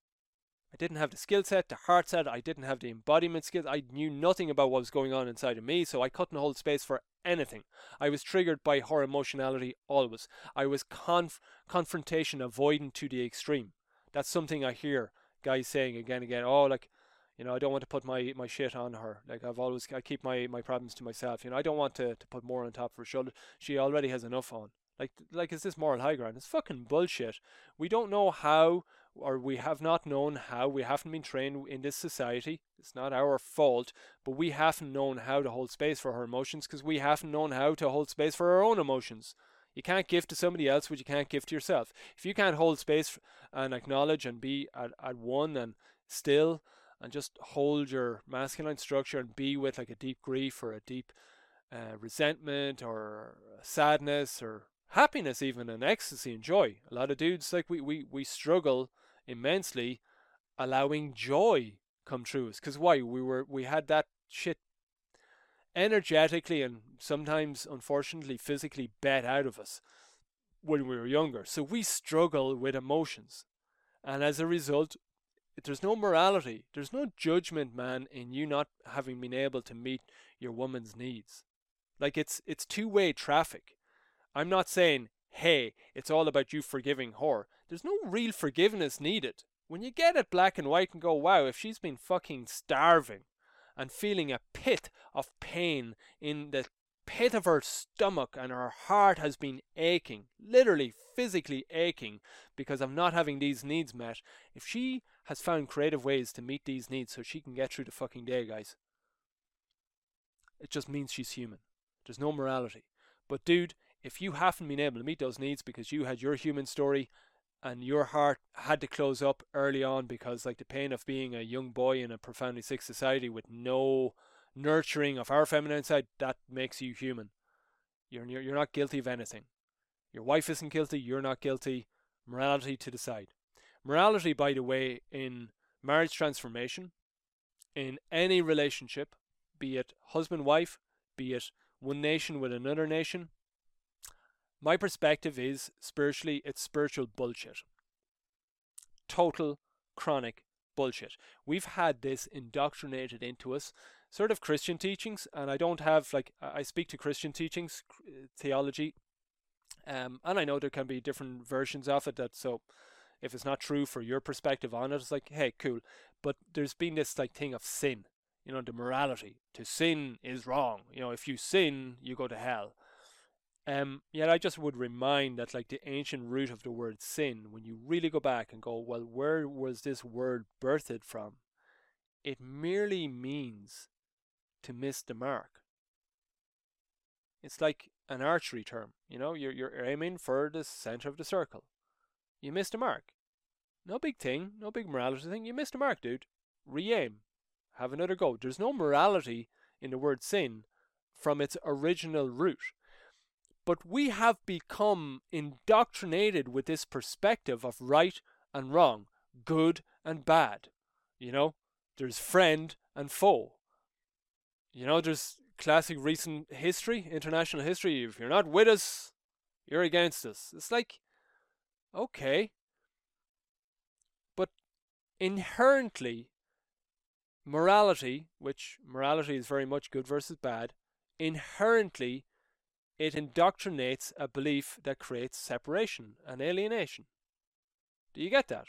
I didn't have the skill set, the heart set. I didn't have the embodiment skills. I knew nothing about what was going on inside of me, so I couldn't hold space for anything. I was triggered by her emotionality always. I was conf- confrontation avoidant to the extreme. That's something I hear guys saying again and again. Oh, like, you know, I don't want to put my, my shit on her. Like, I've always, I keep my, my problems to myself. You know, I don't want to, to put more on top of her shoulder. She already has enough on. Like, like, is this moral high ground? It's fucking bullshit. We don't know how, or we have not known how. We haven't been trained in this society. It's not our fault, but we haven't known how to hold space for her emotions because we haven't known how to hold space for our own emotions. You can't give to somebody else what you can't give to yourself. If you can't hold space and acknowledge and be at, at one and still and just hold your masculine structure and be with like a deep grief or a deep uh, resentment or sadness or happiness even, and ecstasy and joy. A lot of dudes, like we, we, we struggle immensely allowing joy come true us. Because why? We were we had that shit energetically and sometimes unfortunately physically bet out of us when we were younger. So we struggle with emotions. And as a result, there's no morality, there's no judgment, man, in you not having been able to meet your woman's needs. Like it's it's two-way traffic. I'm not saying, hey, it's all about you forgiving her. There's no real forgiveness needed. When you get it black and white and go, wow, if she's been fucking starving and feeling a pit of pain in the pit of her stomach and her heart has been aching, literally physically aching because of not having these needs met, if she has found creative ways to meet these needs so she can get through the fucking day, guys, it just means she's human. There's no morality. But dude, if you haven't been able to meet those needs because you had your human story and your heart had to close up early on because like the pain of being a young boy in a profoundly sick society with no nurturing of our feminine side, that makes you human. You're, you're, you're not guilty of anything. Your wife isn't guilty, you're not guilty. Morality to the side. Morality, by the way, in marriage transformation, in any relationship, be it husband-wife, be it one nation with another nation, my perspective is, spiritually, it's spiritual bullshit. Total, chronic bullshit. We've had this indoctrinated into us, sort of Christian teachings, and I don't have, like, I speak to Christian teachings, theology, um, and I know there can be different versions of it, that so if it's not true for your perspective on it, it's like, hey, cool. But there's been this, like, thing of sin, you know, the morality. To sin is wrong. You know, if you sin, you go to hell. Um, yet I just would remind that like the ancient root of the word sin, when you really go back and go, well, where was this word birthed from? It merely means to miss the mark. It's like an archery term, you know, you're, you're aiming for the center of the circle. You missed the mark. No big thing, no big morality thing, you missed the mark, dude. Re-aim. Have another go. There's no morality in the word sin from its original root. But we have become indoctrinated with this perspective of right and wrong, good and bad. You know, there's friend and foe. You know, there's classic recent history, international history. If you're not with us, you're against us. It's like, okay. But inherently, morality, which morality is very much good versus bad, inherently it indoctrinates a belief that creates separation and alienation. Do you get that?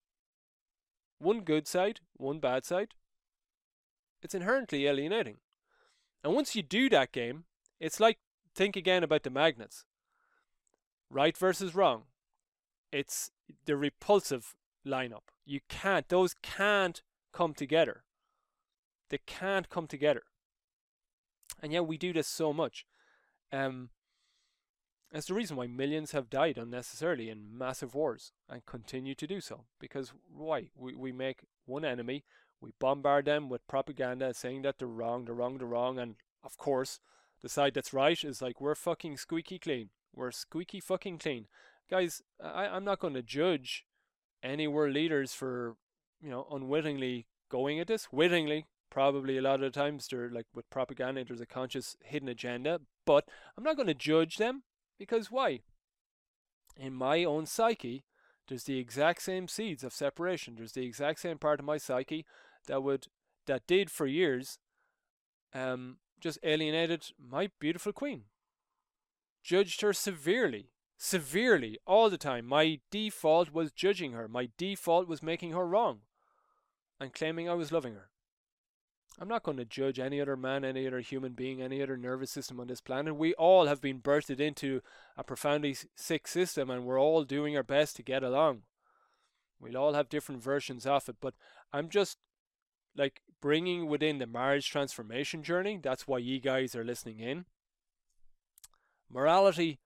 One good side, one bad side. It's inherently alienating. And once you do that game, it's like, think again about the magnets. Right versus wrong. It's the repulsive lineup. You can't, those can't come together. They can't come together. And yet we do this so much. Um, that's the reason why millions have died unnecessarily in massive wars and continue to do so. Because why? We, we make one enemy, we bombard them with propaganda saying that they're wrong, they're wrong, they're wrong, and of course, the side that's right is like, we're fucking squeaky clean. We're squeaky fucking clean. Guys, I, I'm not going to judge any world leaders for, you know, unwittingly going at this. Wittingly, probably a lot of the times they're like with propaganda, there's a conscious hidden agenda, but I'm not going to judge them because why? In my own psyche, there's the exact same seeds of separation. There's the exact same part of my psyche that would, that did for years, um, just alienated my beautiful queen. Judged her severely, severely, all the time. My default was judging her. My default was making her wrong and claiming I was loving her. I'm not going to judge any other man, any other human being, any other nervous system on this planet. We all have been birthed into a profoundly sick system and we're all doing our best to get along. We'll all have different versions of it, but I'm just like bringing within the marriage transformation journey. That's why you guys are listening in. Morality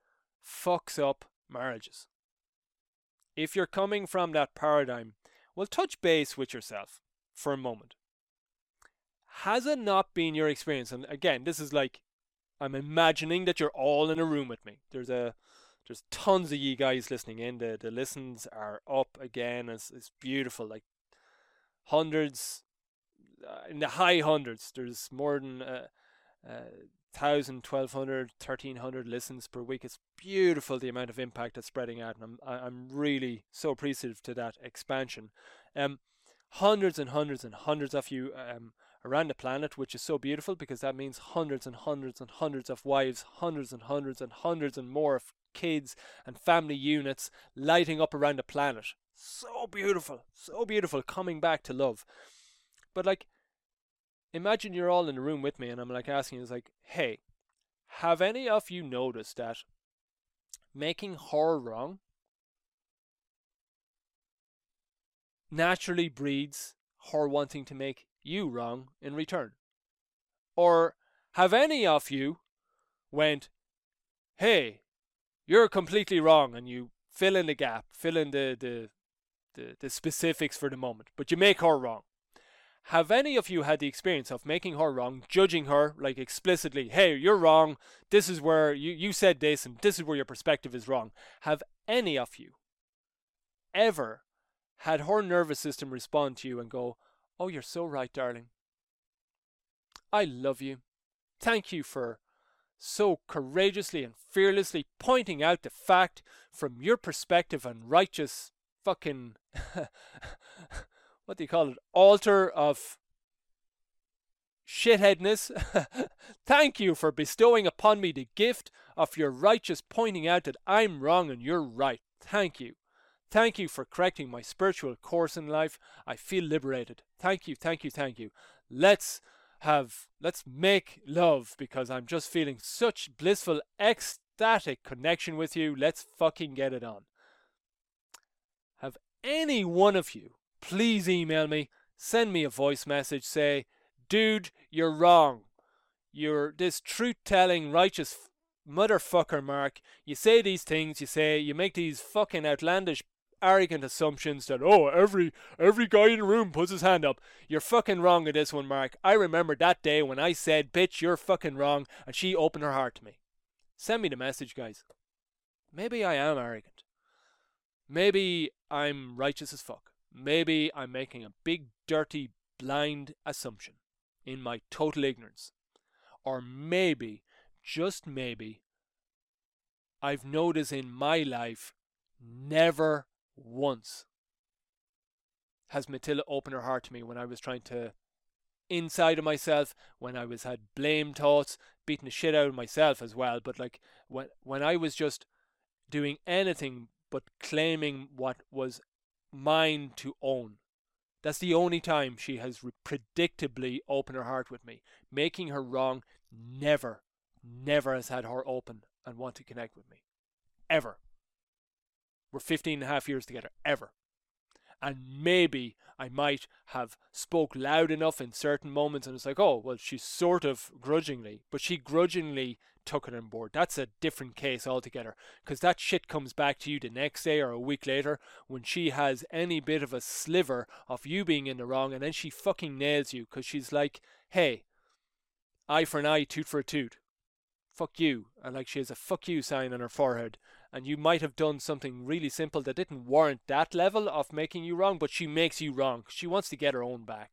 fucks up marriages. If you're coming from that paradigm, well, touch base with yourself for a moment. Has it not been your experience? And again, this is like, I'm imagining that you're all in a room with me. There's a there's tons of you guys listening in. The the listens are up again. It's, it's beautiful. Like hundreds, uh, in the high hundreds. There's more than uh, uh, thousand, twelve hundred, thirteen hundred listens per week. It's beautiful the amount of impact that's spreading out, and I'm I'm really so appreciative to that expansion. Um, hundreds and hundreds and hundreds of you um around the planet, which is so beautiful because that means hundreds and hundreds and hundreds of wives, hundreds and hundreds and hundreds and more of kids and family units lighting up around the planet. So beautiful, so beautiful, coming back to love. But like, imagine you're all in the room with me and I'm like asking you, it's like, hey, have any of you noticed that making her wrong naturally breeds her wanting to make you wrong in return? Or have any of you went, hey, you're completely wrong, and you fill in the gap, fill in the, the, the, the specifics for the moment, but you make her wrong? Have any of you had the experience of making her wrong, judging her, like explicitly, hey, you're wrong, this is where, you, you said this, and this is where your perspective is wrong? Have any of you ever had her nervous system respond to you and go, oh, you're so right, darling. I love you. Thank you for so courageously and fearlessly pointing out the fact from your perspective and righteous fucking, what do you call it, altar of shitheadness. Thank you for bestowing upon me the gift of your righteous pointing out that I'm wrong and you're right. Thank you. Thank you for correcting my spiritual course in life. I feel liberated. Thank you, thank you, thank you. Let's have, let's make love because I'm just feeling such blissful, ecstatic connection with you. Let's fucking get it on. Have any one of you, please email me, send me a voice message, say, dude, you're wrong. You're this truth-telling, righteous motherfucker, Mark. You say these things, you say, you make these fucking outlandish, arrogant assumptions that, oh, every every guy in the room puts his hand up. You're fucking wrong with this one, Mark. I remember that day when I said, bitch, you're fucking wrong, and she opened her heart to me. Send me the message, guys. Maybe I am arrogant. Maybe I'm righteous as fuck. Maybe I'm making a big, dirty, blind assumption in my total ignorance. Or maybe, just maybe, I've noticed in my life, never once has Matilda opened her heart to me when I was trying to, inside of myself, when I was had blame thoughts, beating the shit out of myself as well, but like when when I was just doing anything but claiming what was mine to own. That's the only time she has re- predictably opened her heart with me. Making her wrong, never, never has had her open and want to connect with me. Ever. We're fifteen and a half years together, ever. And maybe I might have spoke loud enough in certain moments and it's like, oh, well, she sort of grudgingly, but she grudgingly took it on board. That's a different case altogether, because that shit comes back to you the next day or a week later when she has any bit of a sliver of you being in the wrong, and then she fucking nails you because she's like, hey, eye for an eye, tooth for a tooth. Fuck you. And like she has a fuck you sign on her forehead. And you might have done something really simple that didn't warrant that level of making you wrong, but she makes you wrong. She wants to get her own back.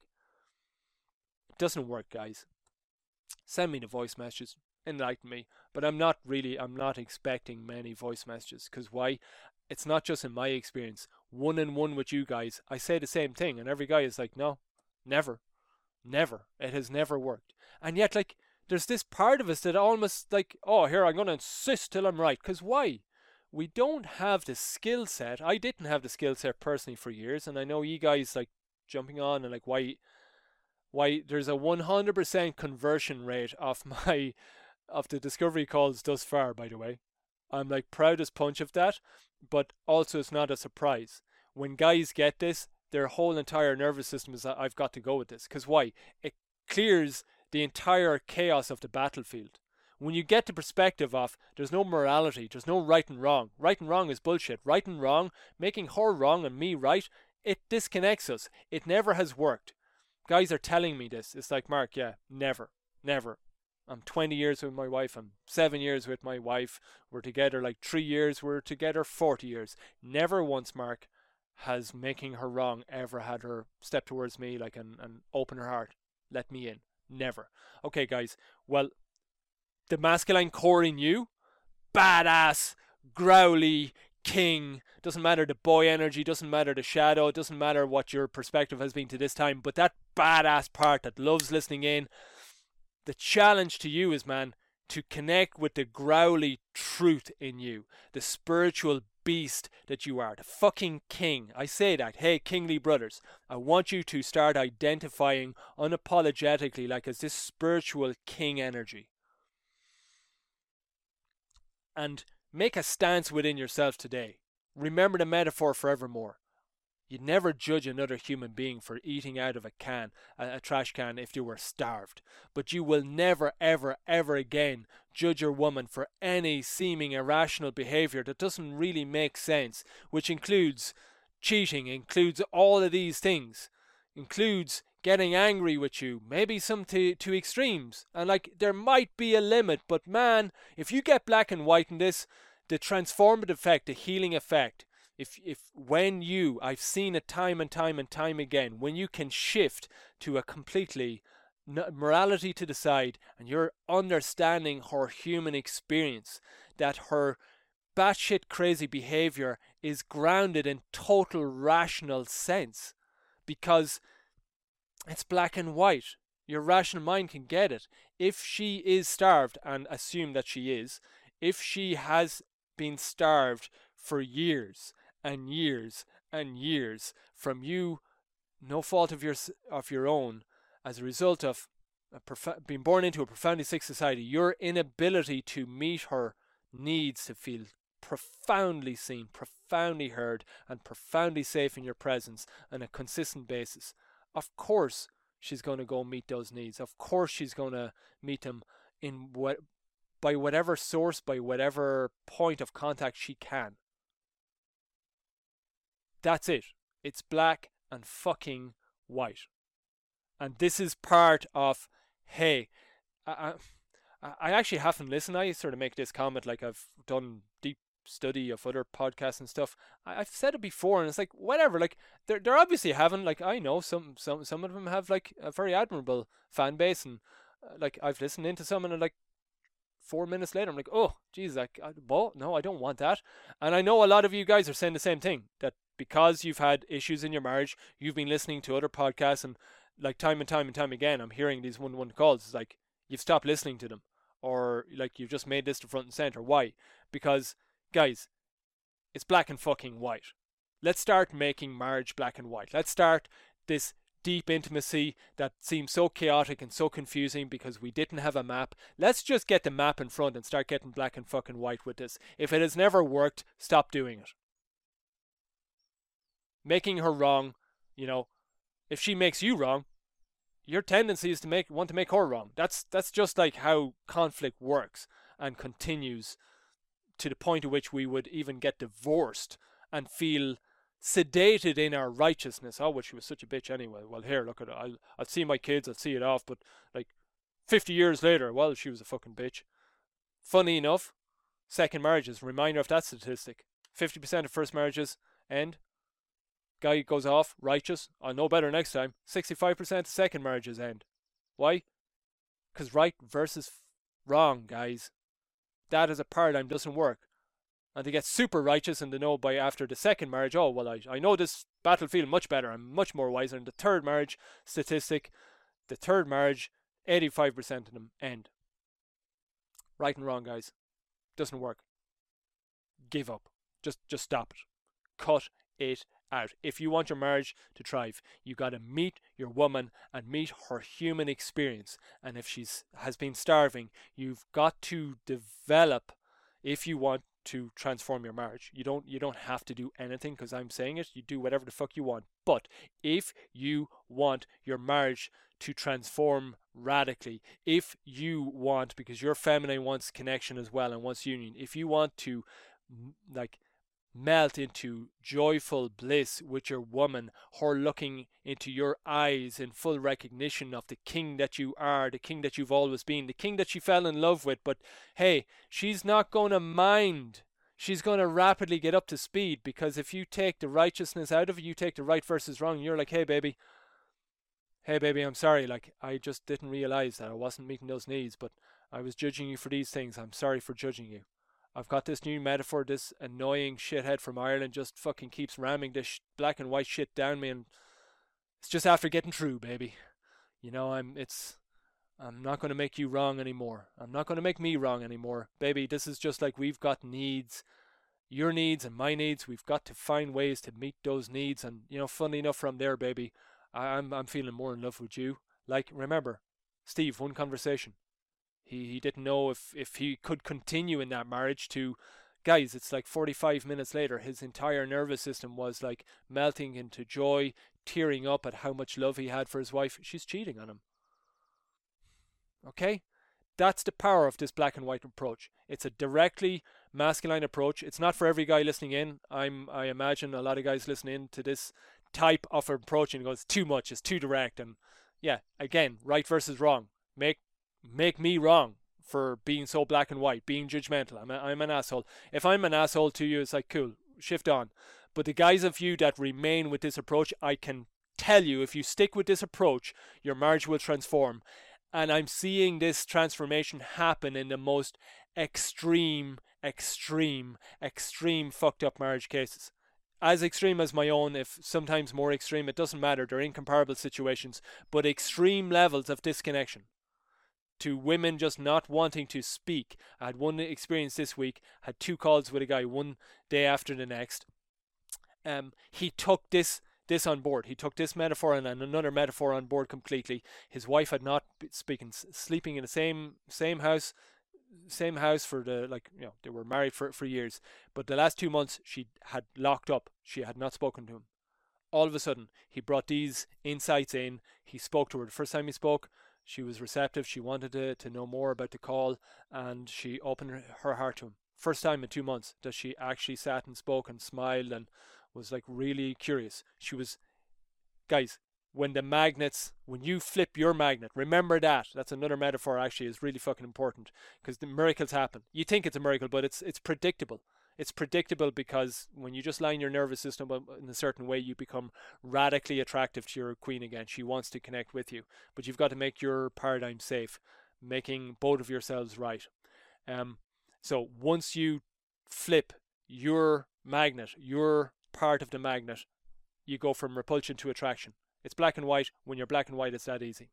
It doesn't work, guys. Send me the voice messages. Enlighten me. But I'm not really, I'm not expecting many voice messages. Because why? It's not just in my experience. One on one with you guys, I say the same thing. And every guy is like, no, never. Never. It has never worked. And yet, like, there's this part of us that almost like, oh, here, I'm going to insist till I'm right. Because why? We don't have the skill set. I didn't have the skill set personally for years, and I know you guys like jumping on and like why why there's a one hundred percent conversion rate of my of the discovery calls thus far, by the way. I'm like proud as punch of that, but also it's not a surprise. When guys get this, their whole entire nervous system is that I've got to go with this. Because why? It clears the entire chaos of the battlefield. When you get the perspective of there's no morality, there's no right and wrong. Right and wrong is bullshit. Right and wrong, making her wrong and me right, it disconnects us. It never has worked. Guys are telling me this. It's like, Mark, yeah, never, never. I'm twenty years with my wife. I'm seven years with my wife. We're together like three years. We're together forty years. Never once, Mark, has making her wrong ever had her step towards me like and, and open her heart. Let me in. Never. Okay, guys. Well, the masculine core in you, badass, growly, king, doesn't matter the boy energy, doesn't matter the shadow, it doesn't matter what your perspective has been to this time, but that badass part that loves listening in, the challenge to you is, man, to connect with the growly truth in you, the spiritual beast that you are, the fucking king. I say that, hey, kingly brothers, I want you to start identifying unapologetically like as this spiritual king energy. And make a stance within yourself today. Remember the metaphor forevermore. You'd never judge another human being for eating out of a can, a, a trash can, if you were starved. But you will never, ever, ever again judge your woman for any seeming irrational behavior that doesn't really make sense, which includes cheating, includes all of these things, includes getting angry with you, maybe some to, to extremes. And like, there might be a limit, but man, if you get black and white in this, the transformative effect, the healing effect, if if when you, I've seen it time and time and time again, when you can shift to a completely morality to the side and you're understanding her human experience, that her batshit crazy behavior is grounded in total rational sense, because it's black and white. Your rational mind can get it. If she is starved, and assume that she is, if she has been starved for years and years and years from you, no fault of your of your own, as a result of a prof- being born into a profoundly sick society, your inability to meet her needs to feel profoundly seen, profoundly heard, and profoundly safe in your presence on a consistent basis, of course she's going to go meet those needs. Of course she's going to meet them in what, by whatever source, by whatever point of contact she can. That's it. It's black and fucking white. And this is part of, hey, I, I, I actually haven't listened. I sort of make this comment like I've done deep study of other podcasts and stuff. I, I've said it before, and it's like, whatever. Like, they're, they're obviously having, like, I know some, some, some of them have, like, a very admirable fan base. And, uh, like, I've listened into some, and, like, four minutes later, I'm like, oh, geez, like, I, well, no, I don't want that. And I know a lot of you guys are saying the same thing, that because you've had issues in your marriage, you've been listening to other podcasts, and like time and time and time again, I'm hearing these one-to-one calls. It's like, you've stopped listening to them, or like you've just made this the front and center. Why? Because, guys, it's black and fucking white. Let's start making marriage black and white. Let's start this deep intimacy that seems so chaotic and so confusing because we didn't have a map. Let's just get the map in front and start getting black and fucking white with this. If it has never worked, stop doing it. Making her wrong, you know, if she makes you wrong, your tendency is to make want to make her wrong. That's that's just like how conflict works and continues, to the point at which we would even get divorced and feel sedated in our righteousness. Oh, well, she was such a bitch anyway. Well, here, look at it. I'll, I'll see my kids, I'll see it off, but like fifty years later, well, she was a fucking bitch. Funny enough, second marriages, reminder of that statistic. fifty percent of first marriages end. Guy goes off, righteous, I'll know better next time. sixty-five percent of second marriages end. Why? Because right versus wrong, guys. That as a paradigm doesn't work. And they get super righteous and they know by after the second marriage, oh, well, I, I know this battlefield much better. I'm much more wiser. And the third marriage statistic, the third marriage, eighty-five percent of them end. Right and wrong, guys. Doesn't work. Give up. Just, just stop it. Cut it out. If you want your marriage to thrive, you got to meet your woman and meet her human experience. And if she's has been starving, you've got to develop, if you want to transform your marriage. You don't you don't have to do anything because I'm saying it. You do whatever the fuck you want. But if you want your marriage to transform radically, if you want, because your feminine wants connection as well and wants union, if you want to like melt into joyful bliss with your woman, her looking into your eyes in full recognition of the king that you are, the king that you've always been, the king that she fell in love with, but hey, she's not going to mind. She's going to rapidly get up to speed, because if you take the righteousness out of it, you take the right versus wrong, you're like, hey baby, hey baby, I'm sorry, like, I just didn't realize that I wasn't meeting those needs, but I was judging you for these things. I'm sorry for judging you. I've got this new metaphor. This annoying shithead from Ireland just fucking keeps ramming this sh- black and white shit down me, and it's just after getting through, baby. You know, I'm. It's. I'm not going to make you wrong anymore. I'm not going to make me wrong anymore, baby. This is just like we've got needs, your needs and my needs. We've got to find ways to meet those needs, and you know, funny enough, from there, baby, I, I'm. I'm feeling more in love with you. Like, remember, Steve, one conversation. He he didn't know if, if he could continue in that marriage to, guys, it's like forty-five minutes later, his entire nervous system was like melting into joy, tearing up at how much love he had for his wife. She's cheating on him. Okay? That's the power of this black and white approach. It's a directly masculine approach. It's not for every guy listening in. I'm I imagine a lot of guys listening to this type of approach and goes, too much, it's too direct. And yeah, again, right versus wrong. Make make me wrong for being so black and white, being judgmental. I'm, a, I'm an asshole. If I'm an asshole to you, it's like, cool, shift on. But the guys of you that remain with this approach, I can tell you, if you stick with this approach, your marriage will transform. And I'm seeing this transformation happen in the most extreme, extreme, extreme fucked up marriage cases. As extreme as my own, if sometimes more extreme, it doesn't matter. They're incomparable situations, but extreme levels of disconnection. To women just not wanting to speak. I had one experience this week, had two calls with a guy one day after the next. Um, he took this this on board. He took this metaphor and another metaphor on board completely. His wife had not been speaking, sleeping in the same same house, same house for the, like, you know, they were married for, for years. But the last two months, she had locked up. She had not spoken to him. All of a sudden, he brought these insights in. He spoke to her. The first time he spoke, she was receptive. She wanted to, to know more about the call, and she opened her, her heart to him. First time in two months that she actually sat and spoke and smiled and was like really curious. She was, guys, when the magnets, when you flip your magnet, remember that. That's another metaphor actually is really fucking important, because the miracles happen. You think it's a miracle, but it's it's predictable. It's predictable because when you just line your nervous system up in a certain way, you become radically attractive to your queen again. She wants to connect with you, but you've got to make your paradigm safe, making both of yourselves right. Um, so once you flip your magnet, your part of the magnet, you go from repulsion to attraction. It's black and white. When you're black and white, it's that easy.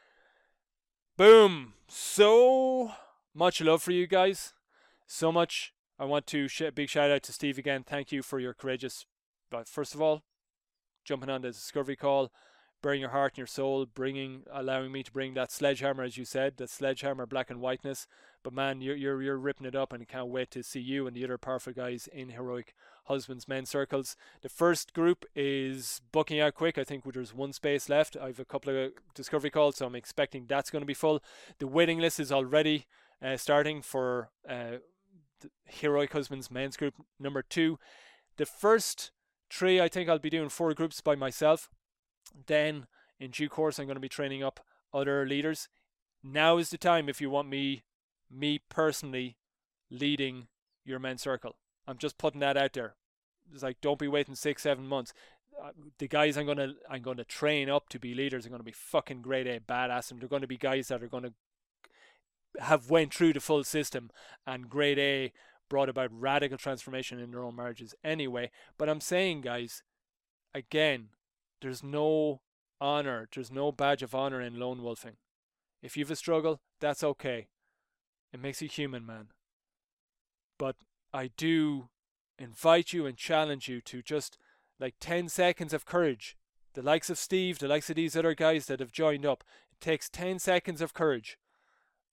Boom. So much love for you guys. So much. I want to sh- big shout out to Steve again. Thank you for your courageous, but first of all, jumping on the discovery call, bearing your heart and your soul, bringing, allowing me to bring that sledgehammer, as you said, that sledgehammer black and whiteness. But man, you're you're you're ripping it up, and I can't wait to see you and the other powerful guys in Heroic Husbands Men Circles. The first group is booking out quick. I think there's one space left. I have a couple of discovery calls, so I'm expecting that's going to be full. The waiting list is already uh, starting for uh, the Heroic Husbands Men's Group number two. The first three, I think I'll be doing four groups by myself. Then in due course, I'm going to be training up other leaders. Now is the time if you want me me personally leading your men's circle. I'm just putting that out there. It's like, don't be waiting six, seven months. Uh, the guys I'm gonna I'm gonna train up to be leaders are gonna be fucking grade A badass, and they're gonna be guys that are gonna have went through the full system, and grade A brought about radical transformation in their own marriages anyway. But I'm saying, guys, again, there's no honor, there's no badge of honor in lone wolfing. If you've a struggle, that's okay. It makes you human, man. But I do invite you and challenge you to just like ten seconds of courage. The likes of Steve, the likes of these other guys that have joined up. It takes ten seconds of courage.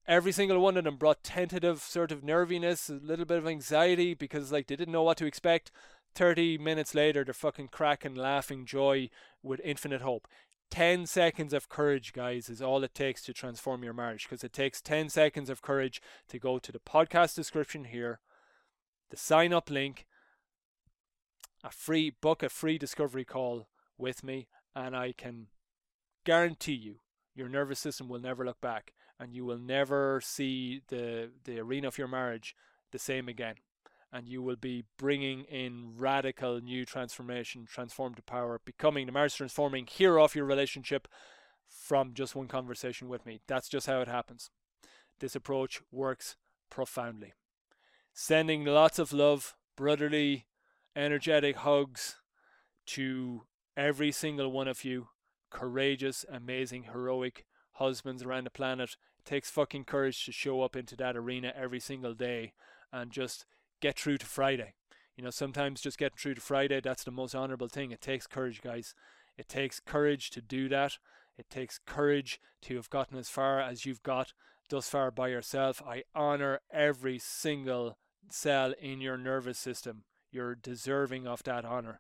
every single one of them brought tentative sort of nerviness, a little bit of anxiety because like they didn't know what to expect. thirty minutes later, they're fucking cracking, laughing, joy with infinite hope. ten seconds of courage, guys, is all it takes to transform your marriage, because it takes ten seconds of courage to go to the podcast description here, the sign up link, a free book, a free discovery call with me, and I can guarantee you your nervous system will never look back, and you will never see the the arena of your marriage the same again. And you will be bringing in radical new transformation, transformed to power, becoming the marriage transforming hero of your relationship from just one conversation with me. That's just how it happens. This approach works profoundly. Sending lots of love, brotherly, energetic hugs to every single one of you. Courageous, amazing, heroic husbands around the planet. It takes fucking courage to show up into that arena every single day and just get through to Friday. You know, sometimes just getting through to Friday, that's the most honorable thing. It takes courage, guys. It takes courage to do that. It takes courage to have gotten as far as you've got thus far by yourself. I honor every single cell in your nervous system. You're deserving of that honor.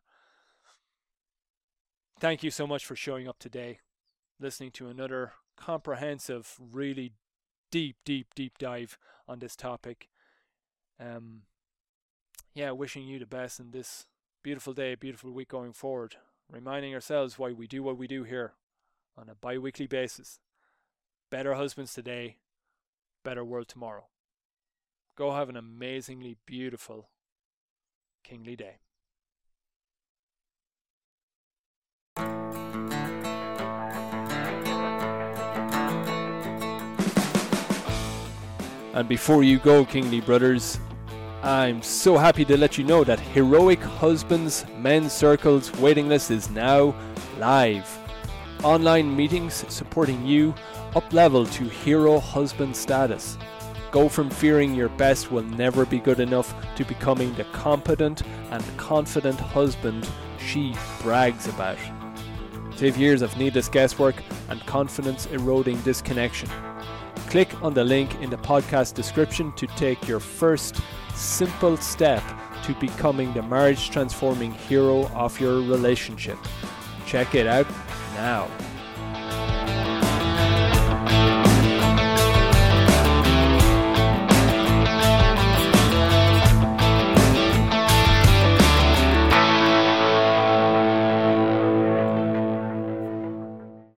Thank you so much for showing up today, listening to another comprehensive, really deep, deep, deep dive on this topic. Um, yeah, wishing you the best in this beautiful day, beautiful week going forward. Reminding ourselves why we do what we do here on a bi-weekly basis. Better husbands today, better world tomorrow. Go have an amazingly beautiful, kingly day. And before you go, Kingly Brothers, I'm so happy to let you know that Heroic Husbands Men's Circles waiting list is now live. Online meetings supporting you up level to hero husband status. Go from fearing your best will never be good enough to becoming the competent and confident husband she brags about. Save years of needless guesswork and confidence eroding disconnection. Click on the link in the podcast description to take your first simple step to becoming the marriage transforming hero of your relationship. Check it out now.